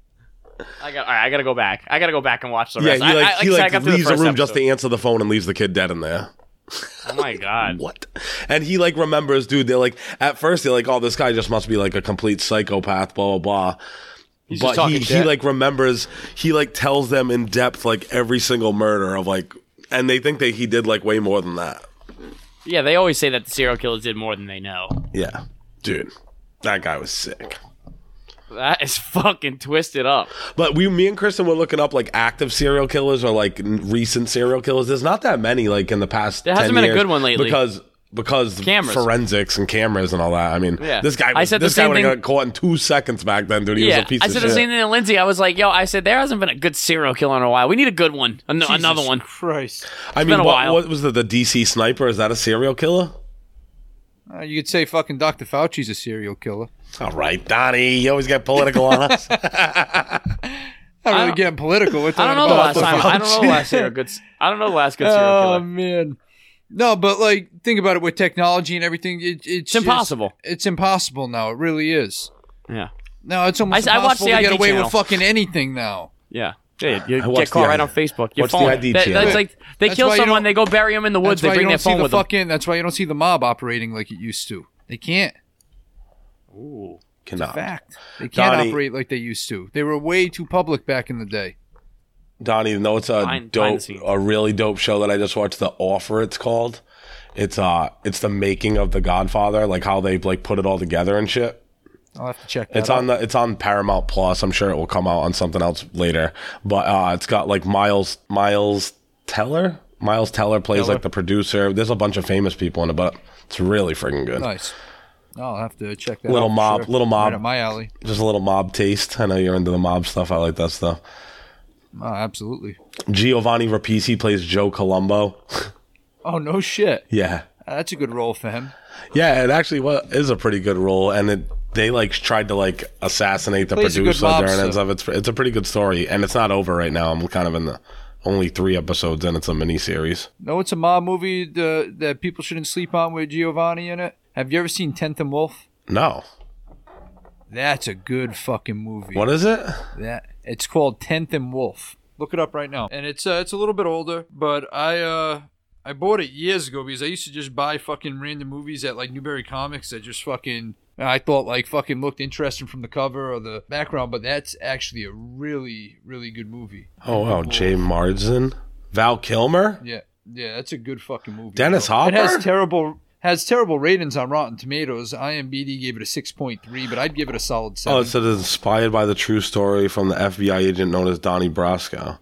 I got. All right, I gotta go back. I gotta go back and watch the Yeah, rest. he I- like I, he I like got through the leaves a first room just episode. to answer the phone and leaves the kid dead in there. Oh my god. What? And he like remembers, dude. They're like at first they're like, "Oh, this guy just must be like a complete psychopath." Blah blah blah. He's just But talking he, he shit. like remembers. He like tells them in depth like every single murder of like, and they think that he did like way more than that. Yeah, they always say that the serial killers did more than they know. Yeah, dude, that guy was sick. That is fucking twisted up. But we, me and Kristen were looking up like active serial killers or like n- recent serial killers. There's not that many like in the past. There hasn't ten been a years good one lately. because because Cameras. forensics and cameras and all that. I mean, Yeah. this guy I was, said the this guy same would have thing- got caught in two seconds back then, dude. He yeah, was a piece I of said shit. the same thing to Lindsay. I was like, "Yo, I said there hasn't been a good serial killer in a while. We need a good one, An- Jesus another one." Christ. I been mean, a what, while. what was the, the D C sniper? Is that a serial killer? Uh, you could say fucking Doctor Fauci's a serial killer. All right, Donnie, you always get political on us. Not really don't- getting political. We're I talking don't know the about last time. I don't know the last serial good. I don't know the last good serial Oh killer. man. No, but like think about it with technology and everything. It, it's It's just- impossible. It's impossible now. It really is. Yeah, No, it's almost I- I watched impossible the to I get D away channel. with fucking anything now. yeah. Yeah, you I get watched caught the right I- on Facebook. Your what's the phone. I D That- channel? that's like they That's kill why you someone, don't- they go bury them in the woods, That's they why you bring don't their see phone the with them. fucking. That's why you don't see the mob operating like it used to. They can't. Ooh. Cannot. Fact. They can't Donnie- operate like they used to. They were way too public back in the day. Donnie, you know it's a Behind- behind the dope, scenes. a really dope show that I just watched. The Offer, it's called. It's uh, it's the making of The Godfather, like how they like put it all together and shit. I'll have to check that It's out. on the it's on Paramount Plus. I'm sure it will come out on something else later. But uh, it's got like Miles Miles Teller. Miles Teller plays Teller. like the producer. There's a bunch of famous people in it, but it's really freaking good. Nice. I'll have to check that Little out. for mob- sure. little mob. Right up my alley. Just a little mob taste. I know you're into the mob stuff. I like that stuff. Oh, absolutely. Giovanni Rapisi plays Joe Colombo. Oh, no shit. Yeah. That's a good role for him. Yeah, it actually wa- is a pretty good role, and it they like tried to like assassinate the Plays a good producer during it mobster. and stuff. It's it's a pretty good story, and it's not over right now. I'm kind of in the only three episodes in. It's a mini series. No, it's a mob movie the, that people shouldn't sleep on with Giovanni in it. Have you ever seen Tenth and Wolf? No, That's a good fucking movie. what is it? That it's called Tenth and Wolf. Look it up right now. And it's uh, it's a little bit older, but I uh I bought it years ago because I used to just buy fucking random movies at like Newberry Comics that just fucking I thought like fucking looked interesting from the cover or the background, but that's actually a really really good movie. Oh wow, Jay Marsden, Val Kilmer, Yeah, yeah, that's a good fucking movie. Dennis bro. Hopper. It has terrible has terrible ratings on Rotten Tomatoes. I M D B gave it a six point three, but I'd give it a solid seven. Oh, it said it's inspired by the true story from the F B I agent known as Donnie Brasco.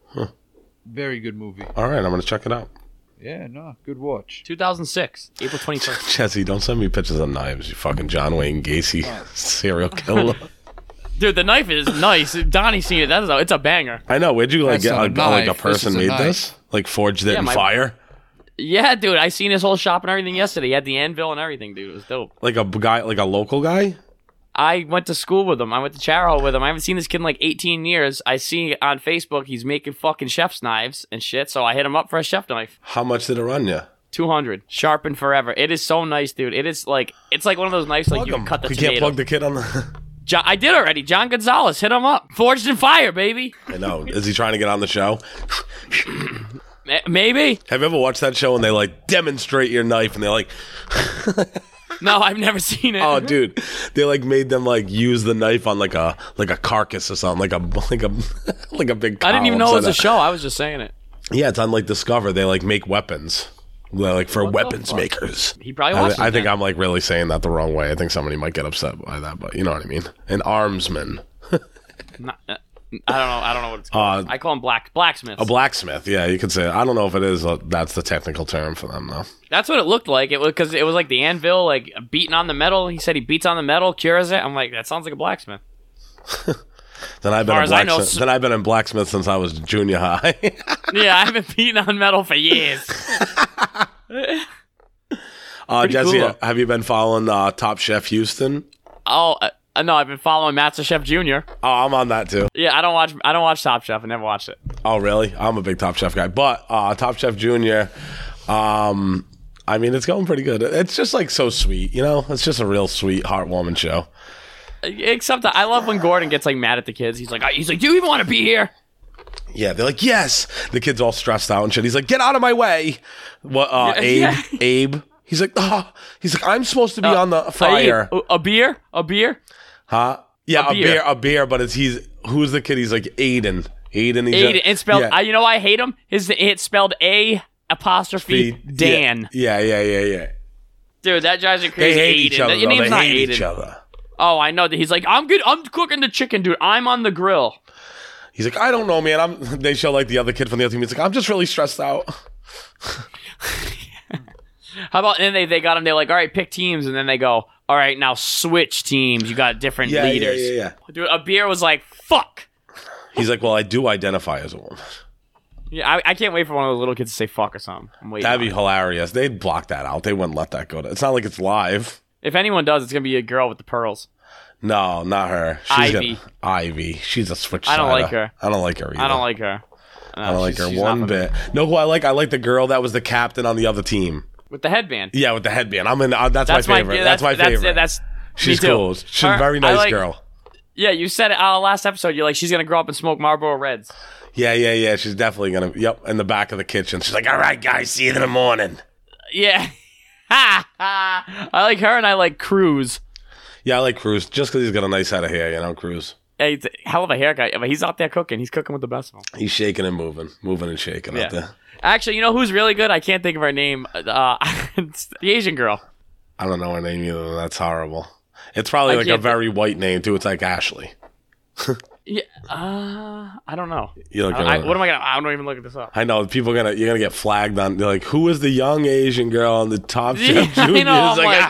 Very good movie. All right, I'm gonna check it out. Yeah, no, good watch. two thousand six, April twenty-first. Jesse, don't send me pictures of knives, you fucking John Wayne Gacy serial killer. Dude, the knife is nice. Donnie's seen it. That's a, it's a banger. I know. Where'd you like That's get not like, a oh, like a knife. This person is a made knife. this? Like forged it Yeah, in my- fire? Yeah, dude, I seen his whole shop and everything yesterday. He had the anvil and everything, dude. It was dope. Like a b- guy, like a local guy? I went to school with him. I went to Charo with him. I haven't seen this kid in like eighteen years. I see on Facebook he's making fucking chef's knives and shit, so I hit him up for a chef knife. How much did it run you? two hundred. Sharpened forever. It is so nice, dude. It is like, it's like one of those knives like Plug you can him. cut the You tomato. can't plug the kid on the. John, I did already. John Gonzalez. Hit him up. Forged in fire, baby. I know. Is he trying to get on the show? Maybe. Have you ever watched that show and they like demonstrate your knife and they're like, no, I've never seen it. oh, dude, they like made them like use the knife on like a like a carcass or something, like a like a like a big. I didn't even know it was a upside show. I was just saying it. down. Yeah, it's on like Discover. They like make weapons, They're, like for What the weapons fuck? makers. He probably I, watched. I it think then. I'm like really saying that the wrong way. I think somebody might get upset by that, but you know what I mean. An armsman, Not, uh, I don't know. I don't know what it's called. Uh, I call them black blacksmiths. a blacksmith. Yeah, you could say. I don't know if it is. Uh, that's the technical term for them though. That's what it looked like. It was because it was like the anvil, like beating on the metal. He said he beats on the metal, cures it. I'm like, that sounds like a blacksmith. Then I've been far a as I know, blacksmith. s- Then I've been in blacksmith since I was junior high. Yeah, I've been beating on metal for years. uh, Pretty Jesse, cool. have you been following uh, Top Chef Houston? Oh uh, no, I've been following Master Chef Junior Oh, I'm on that too. Yeah, I don't watch. I don't watch Top Chef. I never watched it. Oh, really? I'm a big Top Chef guy, but uh, Top Chef Junior. Um, I mean, it's going pretty good. It's just like so sweet, you know. It's just a real sweet, heartwarming show. Except that I love when Gordon gets like mad at the kids. He's like, he's like, do you even want to be here? Yeah, they're like, yes. The kid's all stressed out and shit. He's like, get out of my way. What? Uh, Yeah, Abe? yeah. Abe? He's like, oh. He's like, I'm supposed to be Uh, on the fryer. A, a beer? A beer? Huh? Yeah, A a beer. beer. a beer, but it's he's who's the kid? He's like Aiden. Aiden. He's Aiden. a- It's spelled. yeah. I, you know why I hate him? Is it's spelled A apostrophe Dan. Yeah, yeah, yeah, yeah. Dude, that drives me They crazy. hate Aiden. each other. Your though. name's They not hate Aiden. each other. Oh, I know that. He's like, I'm good. I'm cooking the chicken, dude. I'm on the grill. He's like, I don't know, man. I'm. They show like the other kid from the other team. He's like, I'm just really stressed out. How about, and they, they got him, they're like, all right, pick teams. And then they go, all right, now switch teams. You got different Yeah, yeah, leaders. yeah, yeah. Dude, a beer was like, fuck. He's like, well, I do identify as a woman. Yeah, I, I can't wait for one of those little kids to say fuck or something. I'm waiting. That'd be on it. hilarious. They'd block that out. They wouldn't let that go. To, it's not like it's live. If anyone does, it's going to be a girl with the pearls. No, not her. She's Ivy. Gonna, Ivy. She's a switch. I don't sider. like her. I don't like her either. I don't like her. No, I don't like she's- her she's not one for me. bit. No, who I like? I like the girl that was the captain on the other team. With the headband. Yeah, with the headband. I'm in. Uh, that's, That's my my- favorite. yeah, that's, that's- my that's- favorite. that's- she's me too. cool. She's Her- a very I nice like- girl. Yeah, you said it uh, last episode. You're like, she's going to grow up and smoke Marlboro Reds. Yeah, yeah, yeah. She's definitely gonna. Yep, in the back of the kitchen. She's like, all right, guys, see you in the morning. Yeah. Ha ha. I like her and I like Cruz. Yeah, I like Cruz just because he's got a nice head of hair. You know, Cruz. Hey, it's a hell of a haircut. But he's out there cooking. He's cooking with the best of them. He's shaking and moving, moving and shaking Yeah. out there. Actually, you know who's really good? I can't think of her name. Uh, it's the Asian girl. I don't know her name either. That's horrible. It's probably I like a can't very white name too. It's like Ashley. Yeah, uh, I don't know. You look I, at what am I gonna? I don't even look at this up. I know people are gonna you're gonna get flagged on. They're like, who is the young Asian girl on the Top Chef I Junior? know. It's I'm like, like,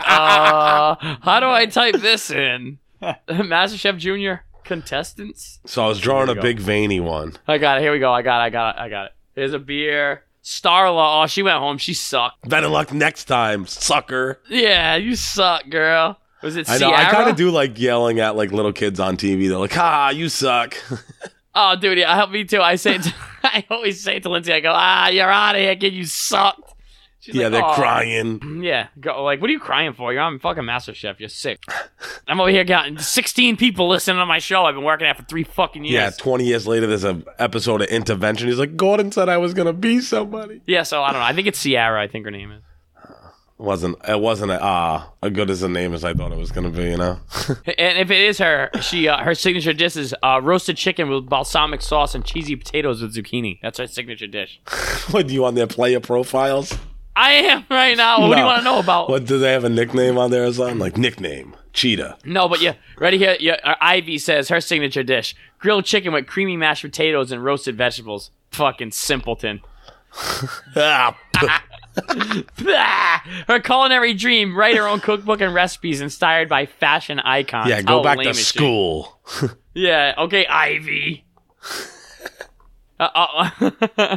uh, how do I type this in? Master Chef Junior contestants. so I was drawing There a you go. big veiny one. I got it. Here we go. I got it. I got it. I got it. Here's a beer. Starla. Oh, she went home. She sucked. Better luck next time, sucker. Yeah, you suck, girl. Was it I know. Sierra? I kind of do like yelling at like little kids on T V. They're like, "Ah, you suck." Oh, dude, yeah, help me too. I say, it to, I always say it to Lindsay. I go, ah, you're out of here, kid. You sucked. She's yeah, like, they're "Oh." crying. Yeah, go like, what are you crying for? You're on fucking Master Chef. You're sick. I'm over here getting sixteen people listening to my show. I've been working at for three fucking Yeah, years. twenty years later, there's an episode of Intervention. He's like, Gordon said I was gonna be somebody. Yeah, so I don't know. I think it's Sierra. I think her name is. wasn't It wasn't a, uh, a good as a name as I thought it was gonna be. You know. And if it is her, she uh, her signature dish is uh, roasted chicken with balsamic sauce and cheesy potatoes with zucchini. That's her signature dish. What do you on their player profiles? I am right now. What do you No. want to know about? What do they have a nickname on there or something? Like nickname Cheetah. No, but yeah, ready here. Yeah, uh, Ivy says her signature dish: grilled chicken with creamy mashed potatoes and roasted vegetables. Fucking simpleton. Ah, Her culinary dream: write her own cookbook and recipes inspired by fashion icons. yeah, go How back lame to is she? school. Yeah. Okay, Ivy. uh, uh,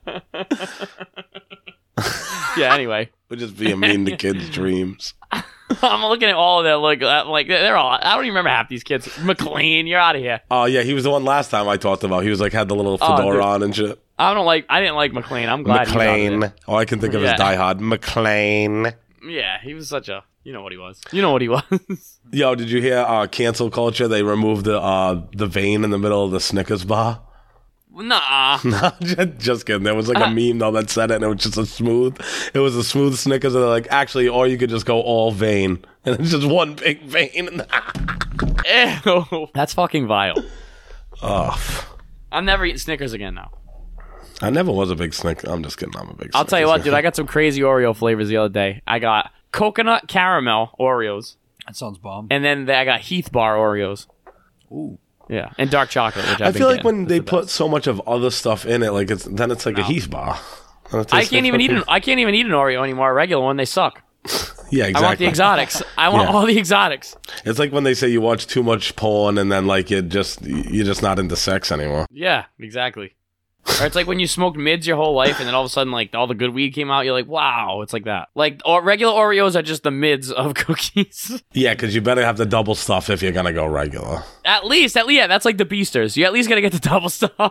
yeah. Anyway. We're just being mean to kids' dreams. I'm looking at all of them. Like, uh, like they're all. I don't even remember half these kids. McLean, you're out of here. Oh yeah, he was the one last time I talked about. He was like had the little Oh, fedora dude. on and shit. I don't like. I didn't like McLean. I'm glad. he's out of McLean. there. Oh, I can think of his Yeah. Die Hard. McLean. Yeah, he was such a. You know what he was. You know what he was. Yo, did you hear uh, cancel culture? They removed the uh, the vein in the middle of the Snickers bar. Nah. No, just, just kidding. There was like a meme though that said it, and it was just a smooth. It was a smooth Snickers, and they're like, actually, or you could just go all vein, and it's just one big vein. Ew. That's fucking vile. Oh, I'm never eating Snickers again now. I never was a big Snickers. I'm just kidding. I'm a big. I'll Snickers tell you what, guy. dude. I got some crazy Oreo flavors the other day. I got coconut caramel Oreos, That sounds bomb. and then I got Heath Bar Oreos. Ooh. Yeah, and dark chocolate. Which I've I been feel like getting. when It's they the put best. so much of other stuff in it, like it's then it's like a Heath bar. And it I tastes can't even eat like an. I can't even eat an Oreo anymore. A regular one, they suck. Yeah, exactly. I want the exotics. I want Yeah. all the exotics. It's like when they say you watch too much porn and then like you just you're just not into sex anymore. Yeah, exactly. Or it's like when you smoked mids your whole life, and then all of a sudden, like all the good weed came out. You're like, wow, it's like that. Like or regular Oreos are just the mids of cookies. Yeah, because you better have the double stuff if you're gonna go regular. At least, at least, yeah, that's like the Beasters. You at least gotta get the double stuff.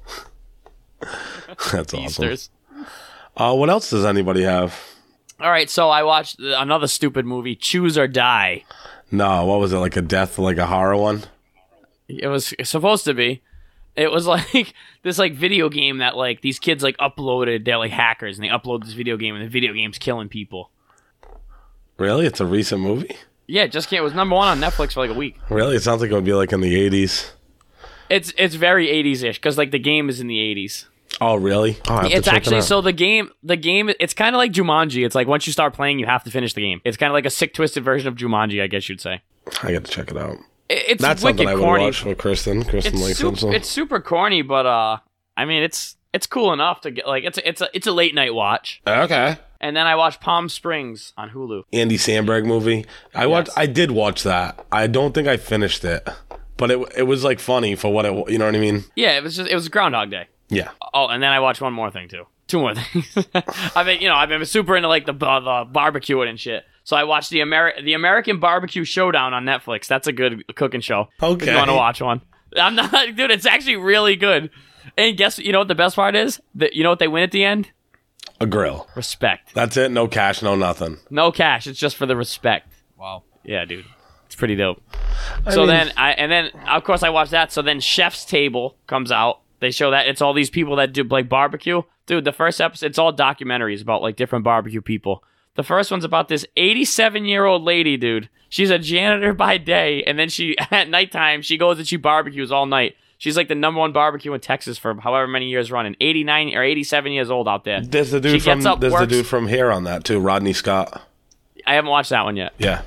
That's awesome. Beasters. Uh, what else does anybody have? All right, so I watched another stupid movie, Choose or Die. No, what was it, like a death, like a horror one? It was supposed to be. It was like this like video game that like these kids like uploaded. They're like hackers, and they upload this video game, and the video game's killing people. Really? It's a recent movie? Yeah, it just can't. It was number one on Netflix for like a week. Really? It sounds like it would be like in the eighties. It's it's very eighties-ish because like the game is in the eighties. Oh, really? Oh, I have to It's check actually it out. so the game the game it's kind of like Jumanji. It's like once you start playing, you have to finish the game. It's kind of like a sick twisted version of Jumanji, I guess you'd say. I got to check it out. It, it's That's wicked something I would corny. watch with Kristen. Kristen It's, likes sup- it. So. it's super corny, but uh, I mean, it's it's cool enough to get like it's a, it's a it's a late night watch. Okay. And then I watched Palm Springs on Hulu. Andy Samberg movie. I watched. I did watch that. I don't think I finished it, but it it was like funny for what it. wa- You know what I mean? Yeah, it was just it was Groundhog Day. Yeah. Oh, and then I watched one more thing too. Two more things. I've been, you know, I've been super into like the uh, the barbecuing and shit. So I watched the Ameri- the American Barbecue Showdown on Netflix. That's a good cooking show. Okay. If you want to watch one. I'm not, dude. It's actually really good. And guess you know what the best part is? That you know what they win at the end? A grill. Respect. That's it. No cash. No nothing. No cash. It's just for the respect. Wow. Yeah, dude. It's pretty dope. I so mean- then I and then of course I watched that. So then Chef's Table comes out. They show that it's all these people that do like barbecue. Dude, the first episode, it's all documentaries about like different barbecue people. The first one's about this eighty-seven-year-old lady, dude. She's a janitor by day, and then she at nighttime she goes and she barbecues all night. She's like the number one barbecue in Texas for however many years running. eighty-nine or eighty-seven years old out there. There's the dude She from. gets up, there's the works- dude from here on that too. Rodney Scott. I haven't watched that one yet. Yeah.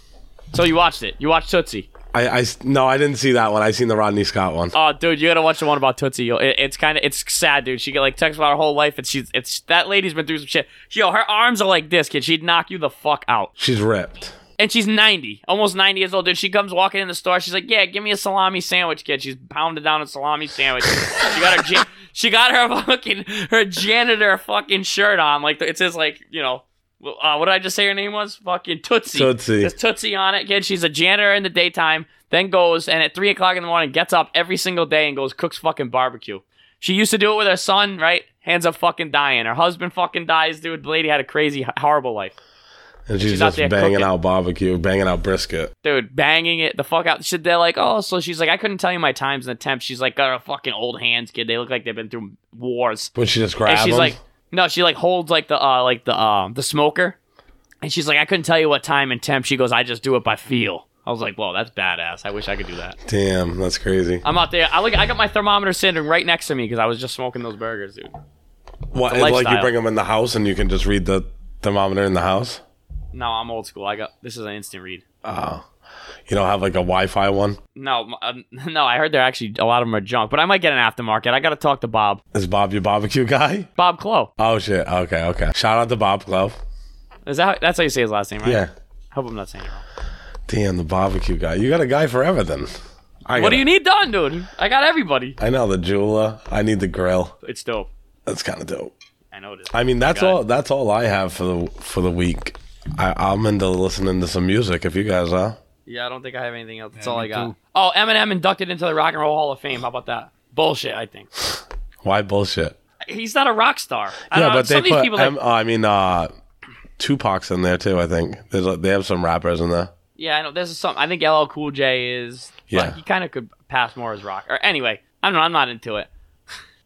So you watched it. You watched Tootsie. I, I no, I didn't see that one. I seen the Rodney Scott one. Oh, dude, you gotta watch the one about Tootsie. You'll- It, it's kind of it's sad, dude. She get like texts about her whole life, and she's it's that lady's been through some shit. Yo, her arms are like this, kid. She'd knock you the fuck out. She's ripped. And she's ninety, almost ninety years old, dude. She comes walking in the store. She's like, "Yeah, give me a salami sandwich, kid." She's pounded down a salami sandwich. She got her, jan- she got her fucking her janitor fucking shirt on, like it says, like you know, uh, what did I just say her name was? Fucking Tootsie. Tootsie. There's Tootsie on it, kid. She's a janitor in the daytime, then goes and at three o'clock in the morning gets up every single day and goes cooks fucking barbecue. She used to do it with her son, right? Ends up fucking dying. Her husband fucking dies, dude. The lady had a crazy, horrible life. And she's, She's out just there banging cooking. out barbecue, banging out brisket. Dude, banging it the fuck out. Shit, they're like, oh, so she's like, I couldn't tell you my times in the temps. She's like, got her fucking old hands, kid. They look like they've been through wars. Would she just And grab she's them? like, no, she like holds like the uh like the um the smoker, and she's like, I couldn't tell you what time in temp. She goes, I just do it by feel. I was like, whoa, that's badass. I wish I could do that. Damn, that's crazy. I'm out there. I look. I got my thermometer sitting right next to me because I was just smoking those burgers, dude. What? It's a Like you lifestyle. bring them in the house and you can just read the thermometer in the house? No, I'm old school. I got this is an instant read. Oh. You don't have like a Wi-Fi one? No, m- um, no. I heard they're actually a lot of them are junk, but I might get an aftermarket. I got to talk to Bob. Is Bob your barbecue guy? Bob Clow. Oh shit. Okay, okay. Shout out to Bob Clove. Is that that's how you say his last name, right? Yeah. Hope I'm not saying it wrong. Damn, the barbecue guy. You got a guy for everything. I What got do you need done, dude? I got everybody. I know the jeweler. I need the grill. It's dope. That's kind of dope. I know it is. I mean, that's got all. it. That's all I have for the for the week. I, I'm into listening to some music. If you guys are, Yeah, I don't think I have anything else. That's Yeah, all me I got. too. Oh, Eminem inducted into the Rock and Roll Hall of Fame. How about that? Bullshit, I think. why bullshit? He's not a rock star. I Yeah, don't know. but they Some of these put. people, like, M- oh, I mean, uh, Tupac's in there too. I think there's like, they have some rappers in there. yeah, I know. There's some. I think L L Cool J is. Yeah. But he kind of could pass more as rock. Or anyway, I don't know. I'm not into it.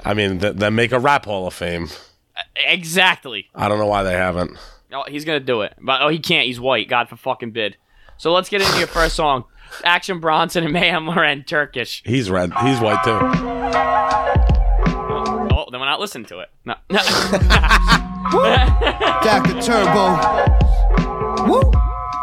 I mean, th- then make a rap Hall of Fame. Exactly. I don't know why they haven't. Oh, he's gonna do it, but oh, he can't. He's white. God for fucking bid. So let's get into your first song, Action Bronson and Mayhem Loren, Turkish. He's red. He's white too. Oh, oh then we're not listening to it. No. Doctor Turbo. Woo.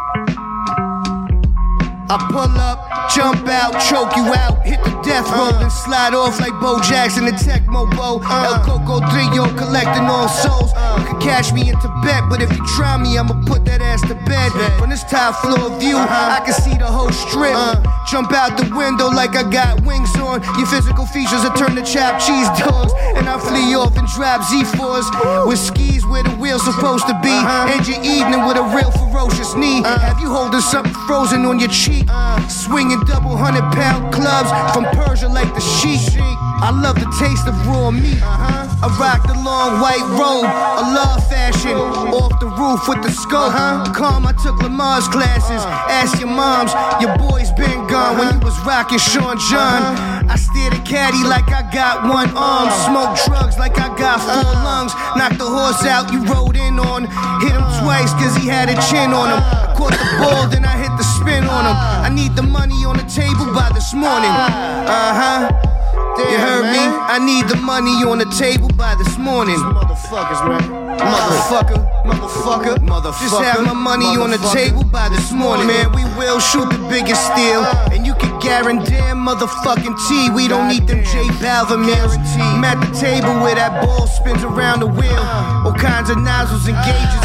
I pull up, jump out, choke you out, hit the death row, uh, and slide off like Bo Jackson and Tecmo Bo. Uh, El Coco Trio, collecting all souls. Uh, you can catch me in Tibet, but if you try me, I'ma put that ass to bed. From this top floor view, uh-huh. I can see the whole strip. Uh, jump out the window like I got wings on. Your physical features are turned to chopped cheese dogs, and I flee off and drop Z fours with skis where the wheel's supposed to be. Uh-huh. End your evening with a real ferocious knee. Uh, Have you holding something frozen on your cheek? Uh, swinging double hundred pound clubs from Persia like the Sheik. I love the taste of raw meat. Uh-huh. I rock the long white robe, a love fashion, off the roof with the scope. Uh-huh. Calm, I took Lamar's classes. Uh-huh. Ask your moms, your boy's been gone. Uh-huh. When you was rocking Sean John. Uh-huh. I steered a caddy like I got one arm. Smoke drugs like I got four uh-huh. lungs. Knocked the horse out you rode in on. Hit him twice cause he had a chin on him. I caught the ball, then I hit the spin on him. I need the money on the table by this morning. Uh-huh. You heard me? I need the money on the table by this morning. Motherfuckers, man. Motherfucker, motherfucker, motherfucker. Just have my money on the table by this morning. Man, we will shoot the biggest steel. And you can guarantee motherfucking T. We don't need them J Balvin meals. I'm at the table where that ball spins around the wheel. All kinds of nozzles and gauges.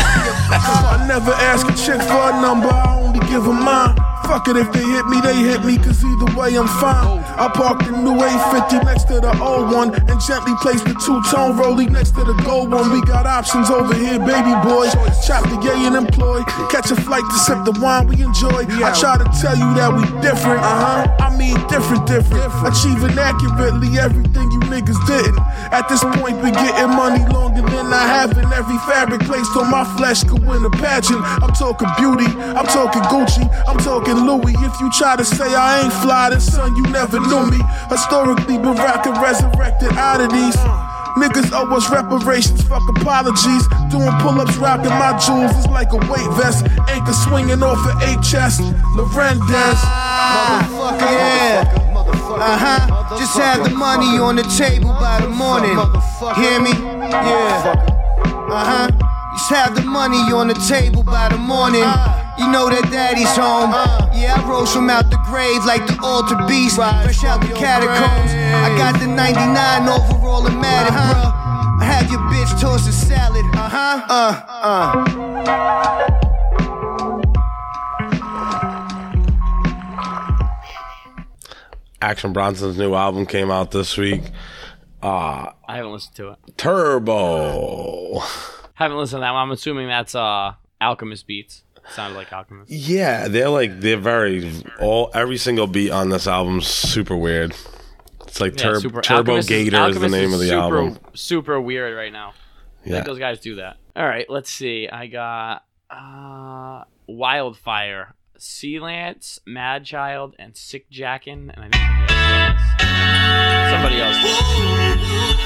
I never ask a chick for a number, I only give her mine. Fuck it, if they hit me, they hit me, cause either way I'm fine. I parked the new eight fifty next to the old one and gently placed the two-tone rollie next to the gold one. We got options over here, baby boy. Chop the yay and employ. Catch a flight to sip the wine we enjoy. I try to tell you that we different, uh-huh. I mean different, different. Achieving accurately everything you niggas didn't. At this point, we getting money longer than I haven't. Every fabric placed on my flesh could win a pageant. I'm talking beauty, I'm talking Gucci, I'm talking Louis. If you try to say I ain't fly, then son, you never knew me. Historically been rockin' resurrected oddities. Niggas owe us reparations, fuck apologies. Doing pull-ups, rockin' my jewels is like a weight vest. Anchor swinging off an eight chest. Lorenz. Motherfucker, yeah. Uh-huh. Just have the money on the table by the morning. Hear me? Yeah. Uh-huh. Just have the money on the table by the morning. You know that daddy's home. Yeah, I rose from out the grave like the altar beast. Fresh out the catacombs. I got the ninety-nine overall and mad at, bro. I have your bitch tossing salad. Uh-huh. Uh, uh. Action Bronson's new album came out this week. Uh, I haven't listened to it. Turbo. Haven't listened to that one. I'm assuming that's uh, Alchemist beats. Sounded like Alchemist. Yeah, they're like they're very all every single beat on this album's super weird. It's like yeah, Tur- super, Turbo Alchemist Gator is, is the name is of the super, album. Super weird right now. Yeah, I think those guys do that. All right, let's see. I got uh, Wildfire, Sea Lance, Mad Child, and Sick Jackin', and I think somebody else. Somebody else.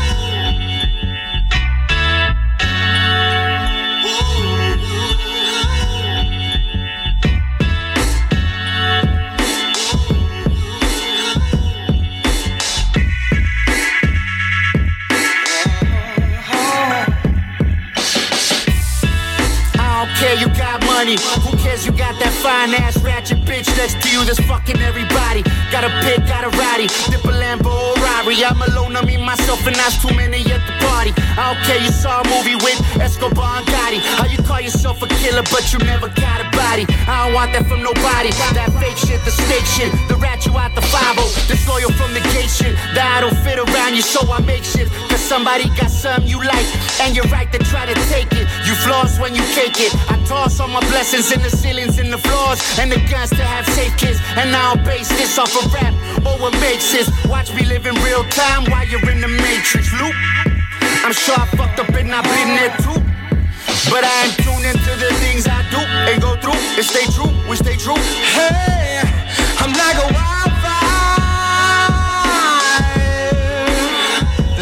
You got money, who cares you got that fine ass ratchet bitch next to you that's fucking everybody. Got a pig, got a ratty, dip a Lambo or Rari. I'm alone, I mean myself and that's too many at the party. I don't care, you saw a movie with Escobar and Gotti. How you call yourself a killer but you never got a body. I don't want that from nobody, that fake shit, the steak shit, the rat you out the five oh, disloyal from the gate shit. That I don't fit around you so I make shit, cause somebody got something you like, and you're right to try to take it. You floss when you cake it. I toss all my blessings in the ceilings and the floors, and the guns to have safe kids. And I'll base this off a rap, or what makes this. Watch me live in real time while you're in the Matrix loop. I'm sure I fucked up and I've been there too, but I am tuned into the things I do and go through and stay true, we stay true. Hey, I'm like a wildfire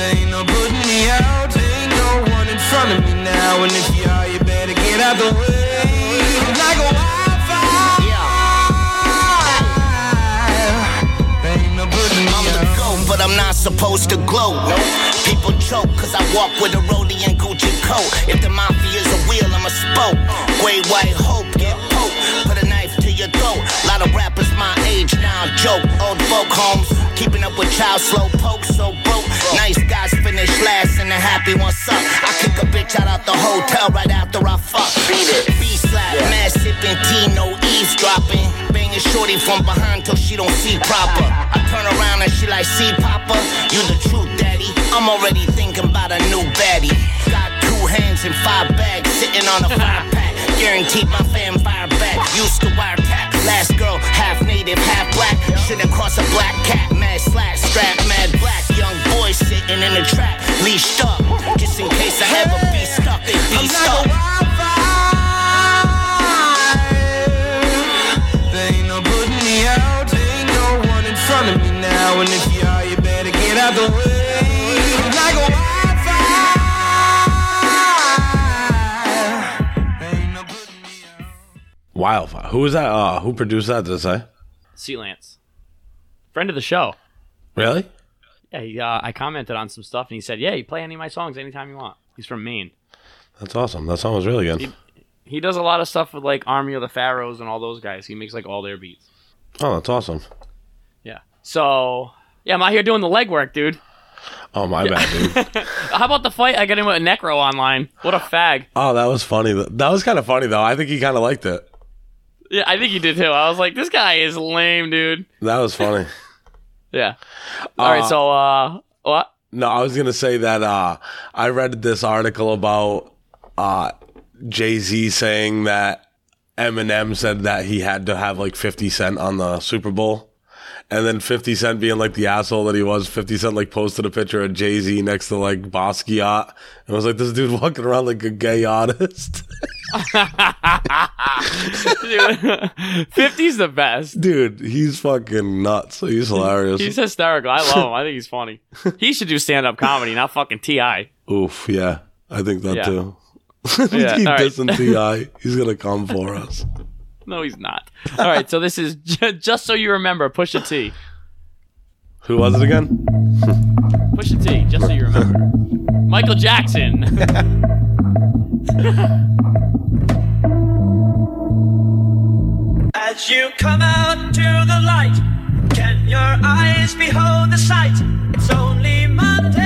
supposed to glow. People choke cause I walk with a rollie and Gucci coat. If the mafia's a wheel, I'm a spoke. Great white hope, get poked. Put a knife to your throat. Lot of rappers my age now joke. Old folk homes, keeping up with child slow poke, so broke. Nice guys finish last and the happy ones suck. I kick a bitch out of the hotel right after I fuck. B-slap, mad sipping tea, no eavesdropping. Banging shorty from behind till she don't see proper. I turn around and she like, see papa, you the truth daddy. I'm already thinking about a new baddie. Got two hands and five bags sitting on a fire pack. Guaranteed my fam fire back. Used to wiretap. Last girl, half native, half black. Shouldn't cross a black cat. Mad slack, strap, mad black. Young boy sitting in the trap, leashed up. Just in case I ever be stuck, they be stuck. There ain't no putting me out. There ain't no one in front of me now. And if you are, you better get out the way. I'm like a Wildfire. Who was that? Uh, who produced that? Did it say? C Lance, friend of the show. Really? Yeah, he, uh, I commented on some stuff and he said, "Yeah, you play any of my songs anytime you want." He's from Maine. That's awesome. That song was really good. He, he does a lot of stuff with like Army of the Pharaohs and all those guys. He makes like all their beats. Oh, that's awesome. Yeah. So yeah, I'm out here doing the legwork, dude. Oh, my yeah. bad, dude. How about the fight I got in with Necro online? What a fag. Oh, that was funny. That was kind of funny though. I think he kind of liked it. Yeah, I think he did too. I was like, this guy is lame, dude. That was funny. Yeah. All uh, right, so, uh, what? No, I was going to say that uh, I read this article about uh, Jay-Z saying that Eminem said that he had to have like fifty Cent on the Super Bowl. And then fifty Cent being like the asshole that he was, fifty Cent like posted a picture of Jay-Z next to like Basquiat. And was like, this dude walking around like a gay artist. Dude, fifty's the best. Dude, he's fucking nuts. He's hilarious. He's hysterical. I love him. I think he's funny. He should do stand-up comedy, not fucking T I Oof, yeah. I think that yeah. too. Yeah, keep right. dissing T I He's going to come for us. No, he's not. All right, so this is j- Just So You Remember, Pusha T. Who was it again? Pusha T, Just So You Remember. Michael Jackson. As you come out to the light, can your eyes behold the sight? It's only Monday.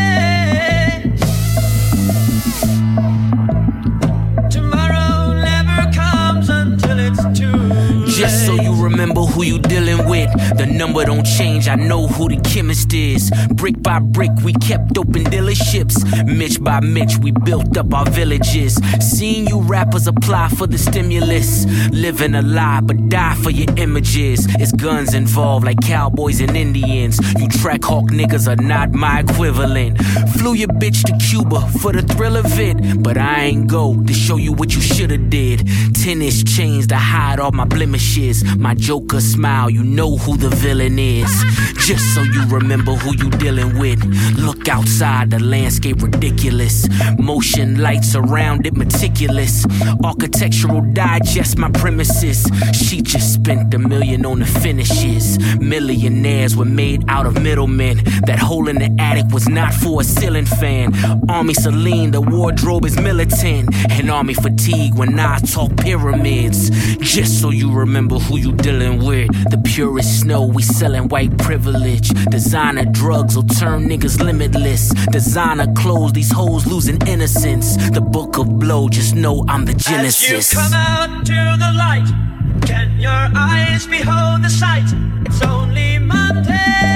Tomorrow never comes until it's too late. Just so you remember who you dealing with. The number don't change, I know who the chemist is. Brick by brick, we kept open dealerships. Mitch by Mitch, we built up our villages. Seeing you rappers apply for the stimulus. Living a lie, but die for your images. It's guns involved like cowboys and Indians. You track hawk niggas are not my equivalent. Flew your bitch to Cuba for the thrill of it. But I ain't go to show you what you shoulda did. Tennis chains to hide all my blemishes. My Joker smile, you know who the villain is. Just so you remember who you dealing with. Look outside, the landscape ridiculous. Motion lights around it meticulous. Architectural digest my premises. She just spent a million on the finishes. Millionaires were made out of middlemen. That hole in the attic was not for a ceiling fan. Army Celine, the wardrobe is militant. And army fatigue when I talk pyramids. Just so you remember who you dealing with. The purest snow, we selling white privilege. Designer drugs will turn niggas limitless. Designer clothes, these hoes losing innocence. The book of blow, just know I'm the genesis. As you come out to the light, can your eyes behold the sight? It's only Monday.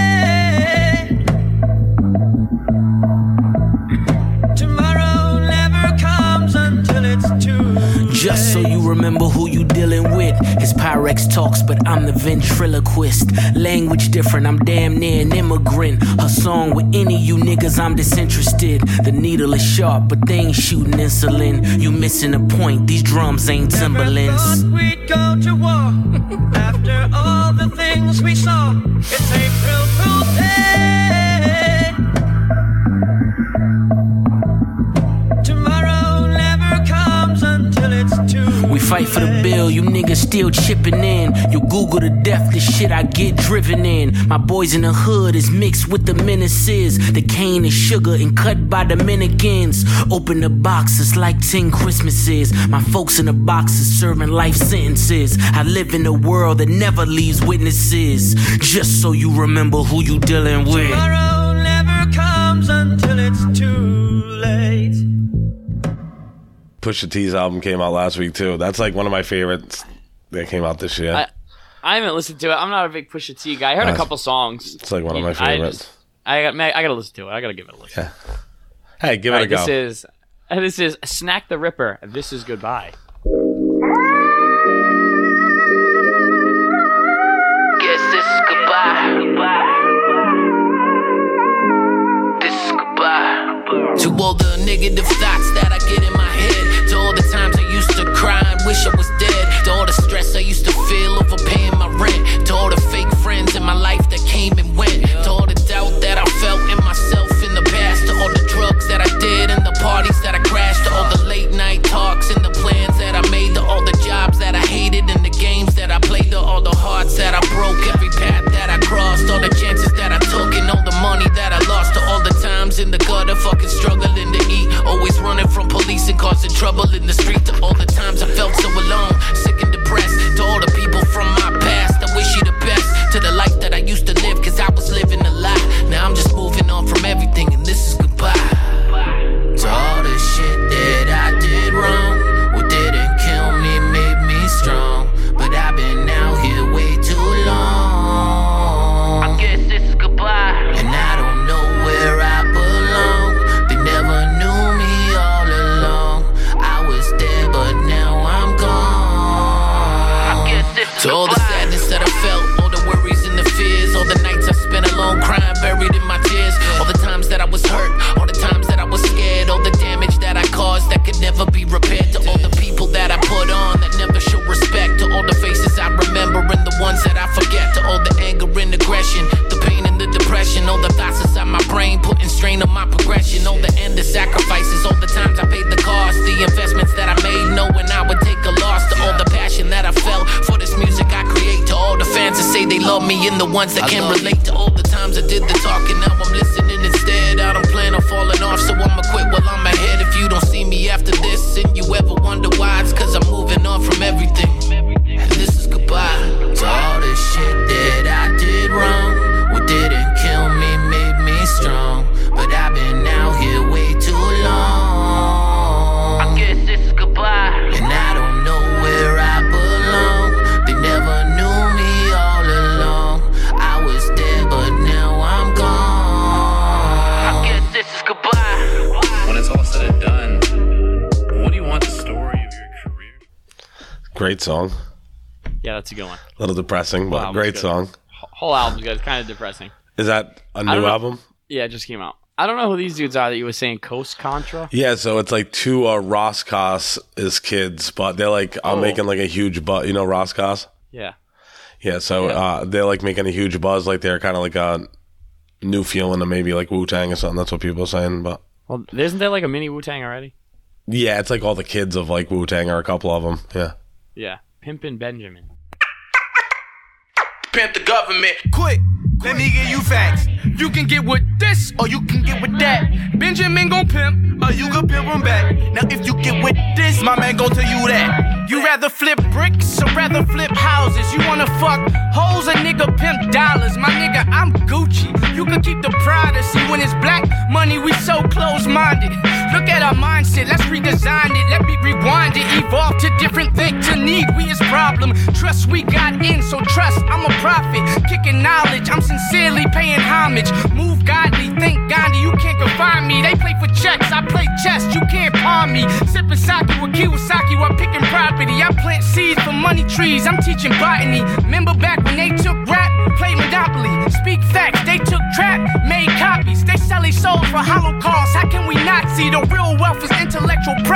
Tomorrow never comes until it's too late. Just so you remember who you dealing with. His Pyrex talks, but I'm the ventriloquist. Language different, I'm damn near an immigrant. Her song with any you niggas, I'm disinterested. The needle is sharp, but they ain't shooting insulin. You missing a point, these drums ain't Timberlands. Never thought we'd go to war after all the things we saw. It's April Fool's Day. Tomorrow never comes until it's too late. We fight for the bill, you niggas still chipping in. You Google to death the shit I get driven in. My boys in the hood is mixed with the menaces. The cane is sugar and cut by Dominicans. Open the boxes like ten Christmases. My folks in the boxes serving life sentences. I live in a world that never leaves witnesses. Just so you remember who you dealing with. Tomorrow never comes until it's too late. Pusha T's album came out last week too. That's like one of my favorites that came out this year. I, I haven't listened to it. I'm not a big Pusha T guy. I heard Uh, a couple songs. It's like one of my favorites. I, just, I, got, I gotta listen to it. I gotta give it a listen. Yeah. Hey, give All it a right, go. This is uh, this is Snack the Ripper. This is Goodbye. Guess this is goodbye. This is goodbye. To all the negative thoughts that I get in my head. To all the times I used to cry and wish I was dead. To all the stress I used to feel over paying my rent. To all the fake friends in my life that came and went. To all the doubt that I felt in myself in the past. To all the drugs that I did and the parties that I crashed. To all the late night talks and the plans that I made. To all the jobs that I hated and the games that I played. To all the hearts that I broke, every path that I crossed. All the chances that I took and all the money that I lost. To all the times in the gutter fucking struggling to eat. Always running from police and causing trouble in the street. To all the times I felt so alone, sick and depressed. To all the people from my past, I wish you the best. To the life that I used to live, cause I was living a lie. Now I'm just moving on from everything and this is goodbye. To all the shit that I did wrong, what didn't kill me made me strong. But I've been out here way too long. I guess this is goodbye. And I don't know where I belong. They never knew me all along. I was there but now I'm gone. I guess this is to all the sadness that I felt, all the worries and the fears, all the nights I spent alone crying buried in my tears. All the times that I was hurt, all the times that I was scared, all the damage that I caused that could never be repaired. To all the people that I put on that never show respect. To all the faces I remember and the ones that I forget. To all the anger and aggression, the pain and the depression, all the thoughts inside my brain putting strain on my progression. All the endless sacrifices, all the times I paid the cost, the investments that I made knowing I would take a loss. To all the passion that I felt for this music I create. To all the fans that say they love me and the ones that can relate. To all the times I did the talking, now I'm listening instead. I don't plan on falling off, so I'ma quit while I'm ahead. If you don't see me after this and you ever wonder why, it's cause I'm moving on from everything. And this is goodbye. To all the shit that I did wrong, what didn't kill me made me strong. But I've been out here way too long. I guess this is goodbye. And I don't know where I belong. They never knew me all along. I was there but now I'm gone. I guess this is goodbye. When it's all said and done, what do you want the story of your career? Great song. Yeah, that's a good one. A little depressing, but Wow, great good. song. Whole album's good. It's kind of depressing. Is that a I new don't know- album? Yeah, it just came out. I don't know who these dudes are that you were saying Coast Contra. Yeah, so it's like two uh, Roscos is kids, but they're like uh, Oh. making like a huge buzz. You know Roscos? Yeah. Yeah, so Yeah. Uh, they're like making a huge buzz. Like they're kind of like a new feeling of maybe like Wu-Tang or something. That's what people are saying. But Well, isn't there like a mini Wu-Tang already? yeah, it's like all the kids of like Wu-Tang or a couple of them. Yeah. Yeah. Pimpin' Benjamin. Pimp the government. Quick, let me give you facts. You can get with this or you can get with that. Benjamin gon' pimp or you can pimp him back. Now if you get with this, my man gon' tell you that. You rather flip bricks or rather flip houses? You wanna fuck hoes or nigga pimp dollars? My nigga, I'm Gucci. You can keep the pride. See when it's black money, we so close-minded. Look at our mindset, let's redesign it. Let me rewind it, evolve to different things. To need, we is problem. Trust we got in, so trust, I'm a prophet. Kicking knowledge, I'm sincerely paying homage. Move godly, think Gandhi, you can't confine me. They play for checks, I play chess, you can't pawn me. Sipping sake with Kiyosaki while picking property. I plant seeds for money trees, I'm teaching botany. Remember back when they took rap, played Monopoly. Speak facts, they took trap, made copies. They sell their souls for hollow costs, how can we not see? The real wealth is intellectual property, Ay,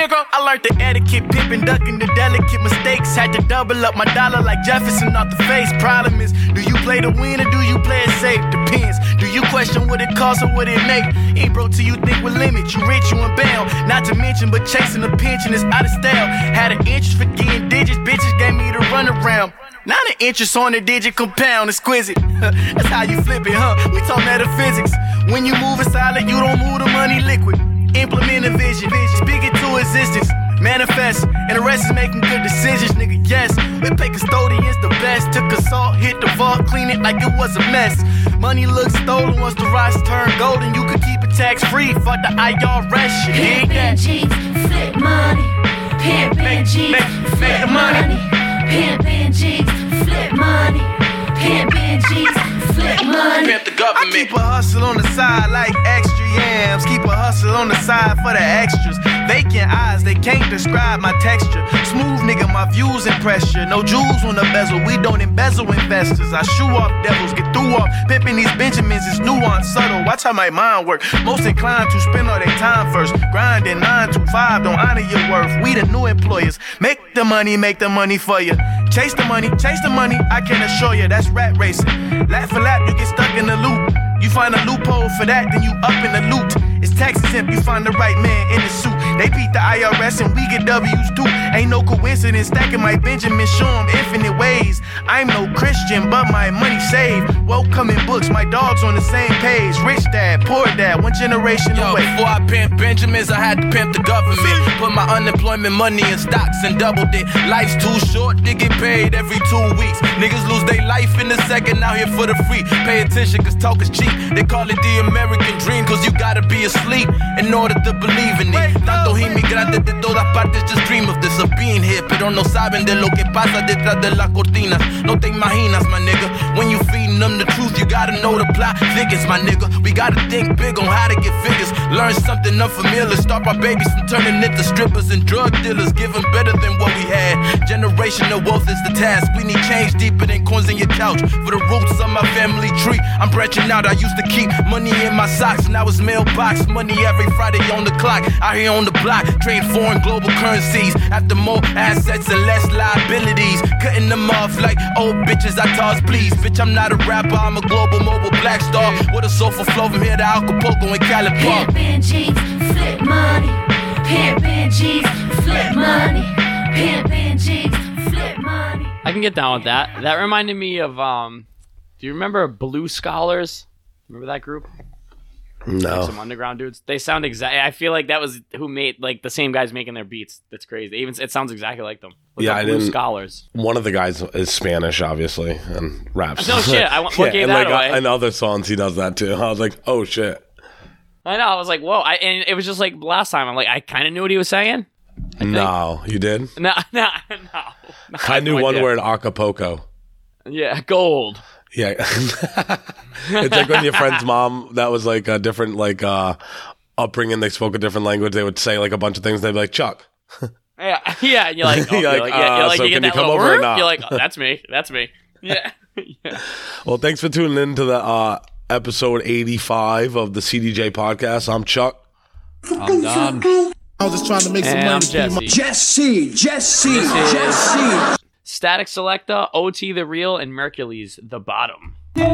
nigga. I learned the etiquette, pimping, ducking the delicate mistakes. Had to double up my dollar like Jefferson off the face. Problem is, do you play to win or do you play it safe? Depends. Do you question what it costs or what it make? Ain't broke till you think with limit. You rich, you unbound. Not to mention, but chasing a pension is out of style. Had an interest for getting digits, bitches gave me the runaround. Now the interest on the digit compound, exquisite. That's how you flip it, huh? We talk metaphysics. When you move it silent, you don't move the money liquid. Implement a vision, speak it to existence. Manifest, and the rest is making good decisions, nigga, yes. We pay custodians the best. Took a salt, hit the vault, clean it like it was a mess. Money looks stolen once the rocks turn golden. You could keep it tax-free, fuck the I R S shit. Pimpin' G's, flip money. Pimpin' G's, make, flip the money. money. Pimpin' G's, flip money. Pimpin' G's, flip money. Pimp the government. I keep a hustle on the side like extra yams. Keep a hustle on the side for the extras. Vacant eyes, they can't describe my texture. Smooth nigga, my views impress you. No jewels on the bezel, we don't embezzle investors. I shoo off devils, get through off. Pimping these Benjamins is nuanced, subtle. Watch how my mind work. Most inclined to spend all their time first. Grinding nine to five, don't honor your worth. We the new employers. Make the money, make the money for you. Chase the money, chase the money, I can assure you that's rat racing. Lap for lap, you get stuck in the loop. You find a loophole for that, then you up in the loot. It's tax exempt, you find the right man in the suit. They beat the I R S and we get W's too. Ain't no coincidence, stacking my Benjamin, show 'em infinite ways. I'm no Christian, but my money saved. Welcome in books, my dog's on the same page. Rich dad, poor dad, one generation Yo, away. Before I pimp Benjamins, I had to pimp the government. Put my unemployment money in stocks and doubled it. Life's too short to get paid every two weeks. Niggas lose their life in a second out here for the free. Pay attention, cause talk is cheap. They call it the American dream, cause you gotta be asleep in order to believe in it. Tanto inmigrantes de todas partes just dream of this, of being here, pero no saben de lo que pasa detrás de las cortinas. No te imaginas, my nigga. When you feeding them the truth, you gotta know the plot thickens, my nigga. We gotta think big on how to get figures. Learn something unfamiliar. Start our babies from turning into strippers and drug dealers. Give them better than what we had. Generational wealth is the task. We need change deeper than coins in your couch. For the roots of my family tree, I'm branching out. I used to keep money in my socks, now it's mailbox money every Friday on the clock. Out here on the block, trade foreign global currencies. After more assets and less liabilities, cutting them off like old bitches I toss please. Bitch, I'm not a rapper, I'm a global mobile black star with a soulful flow from here to Acapulco and California. Pimpin' G's, flip money. Pimpin' G's, flip money. Pimpin' G's, flip money. I can get down with that. That reminded me of um. Do you remember Blue Scholars? Remember that group? No. Like some underground dudes. They sound exactly. I feel like that was who made like the same guys making their beats. That's crazy. Even it sounds exactly like them. Look Yeah, up I Blue didn't. Scholars. One of the guys is Spanish, obviously, and raps. No shit. I want- yeah, what gave and that like away? in other songs he does that too. I was like, oh shit. I know. I was like, whoa. I and it was just like last time. I'm like, I kind of knew what he was saying. No, you did. No, no, no. no I knew no one idea. word, Acapulco. Yeah, gold. Yeah. It's like when your friend's mom, that was like a different like uh upbringing, they spoke a different language, they would say like a bunch of things, they'd be like, Chuck. Yeah, yeah. And you're like, oh, You're you're like, like, yeah, you're uh, like, so you get can you that come little over or word, not? You're like, oh, that's me. That's me. Yeah. yeah. Well, thanks for tuning in to the uh episode eighty-five of the C D J podcast. I'm Chuck. I'm Don. I was just trying to make some And money. I'm to feed my- Jesse. Jesse, Jesse, This is Jesse. Static Selector, O T the Real, and Mercules the Bottom. Take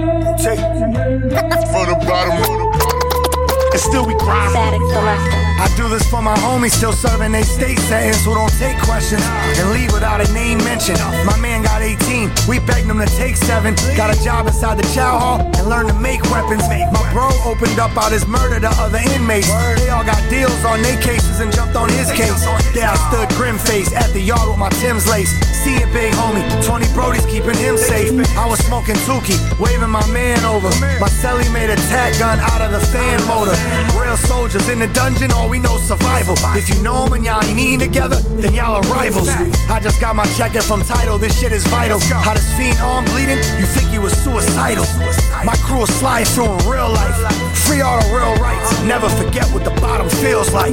for the bottom. And still we grind. Static Selector. I do this for my homies still serving they state sentence who don't take questions and leave without a name mentioned. My man got eighteen, we begged him to take seven. Got a job inside the chow hall and learned to make weapons. My bro opened up out his murder to other inmates. They all got deals on their cases and jumped on his case. There I stood grim face at the yard with my Tim's lace. Seeing big homie, twenty Brody's keeping him safe. I was smoking Tukey, waving my man over. My celly made a tack gun out of the fan motor. Real soldiers in the dungeon, all we know survival. If you know them and y'all ain't eating together, then y'all are rivals. I just got my check in from Tidal, this shit is vital. How this fiend arm bleeding, you think he was suicidal. My crew will slide through in real life. Free all the real rights, never forget what the bottom feels like.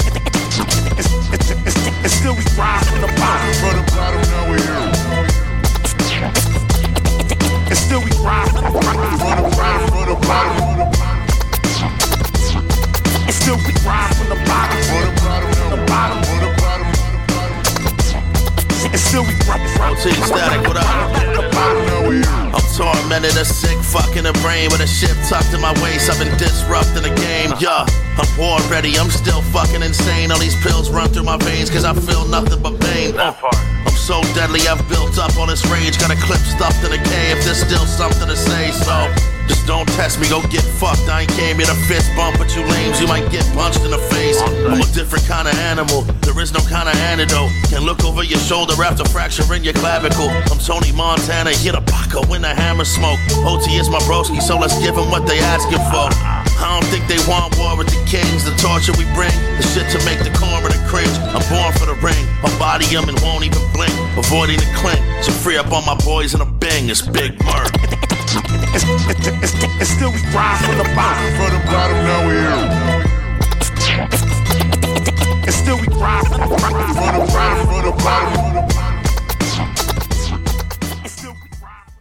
And still we grind from the bottom. For the bottom, now we're here. And still we grind from the bottom. For the bottom, for the bottom. And still we grind from the bottom. For the bottom, for the bottom. T, static, what up? I'm tormented, a sick fuck in the brain with a shit tucked in my waist. I've been disrupting the game, yeah. I'm war ready, I'm still fucking insane. All these pills run through my veins cause I feel nothing but pain. Uh, I'm so deadly, I've built up on this rage. Got a clip stuffed in a cave, there's still something to say. So just don't test me, go get fucked. I ain't came here to fist bump with you lames. You might get punched in the face. I'm a different kind of animal, there is no kind of antidote. Can look over your shoulder after fracturing your clavicle. I'm Tony Montana, hit a Paco when the hammer smoke. O T is my broski, so let's give them what they asking for. I don't think they want war with the kings. The torture we bring, the shit to make the coroner cringe. I'm born for the ring, I'll body them and won't even blink. Avoiding the clink, so free up all my boys in a bang. It's Big Murk. And still we rise from the bottom, from the bottom.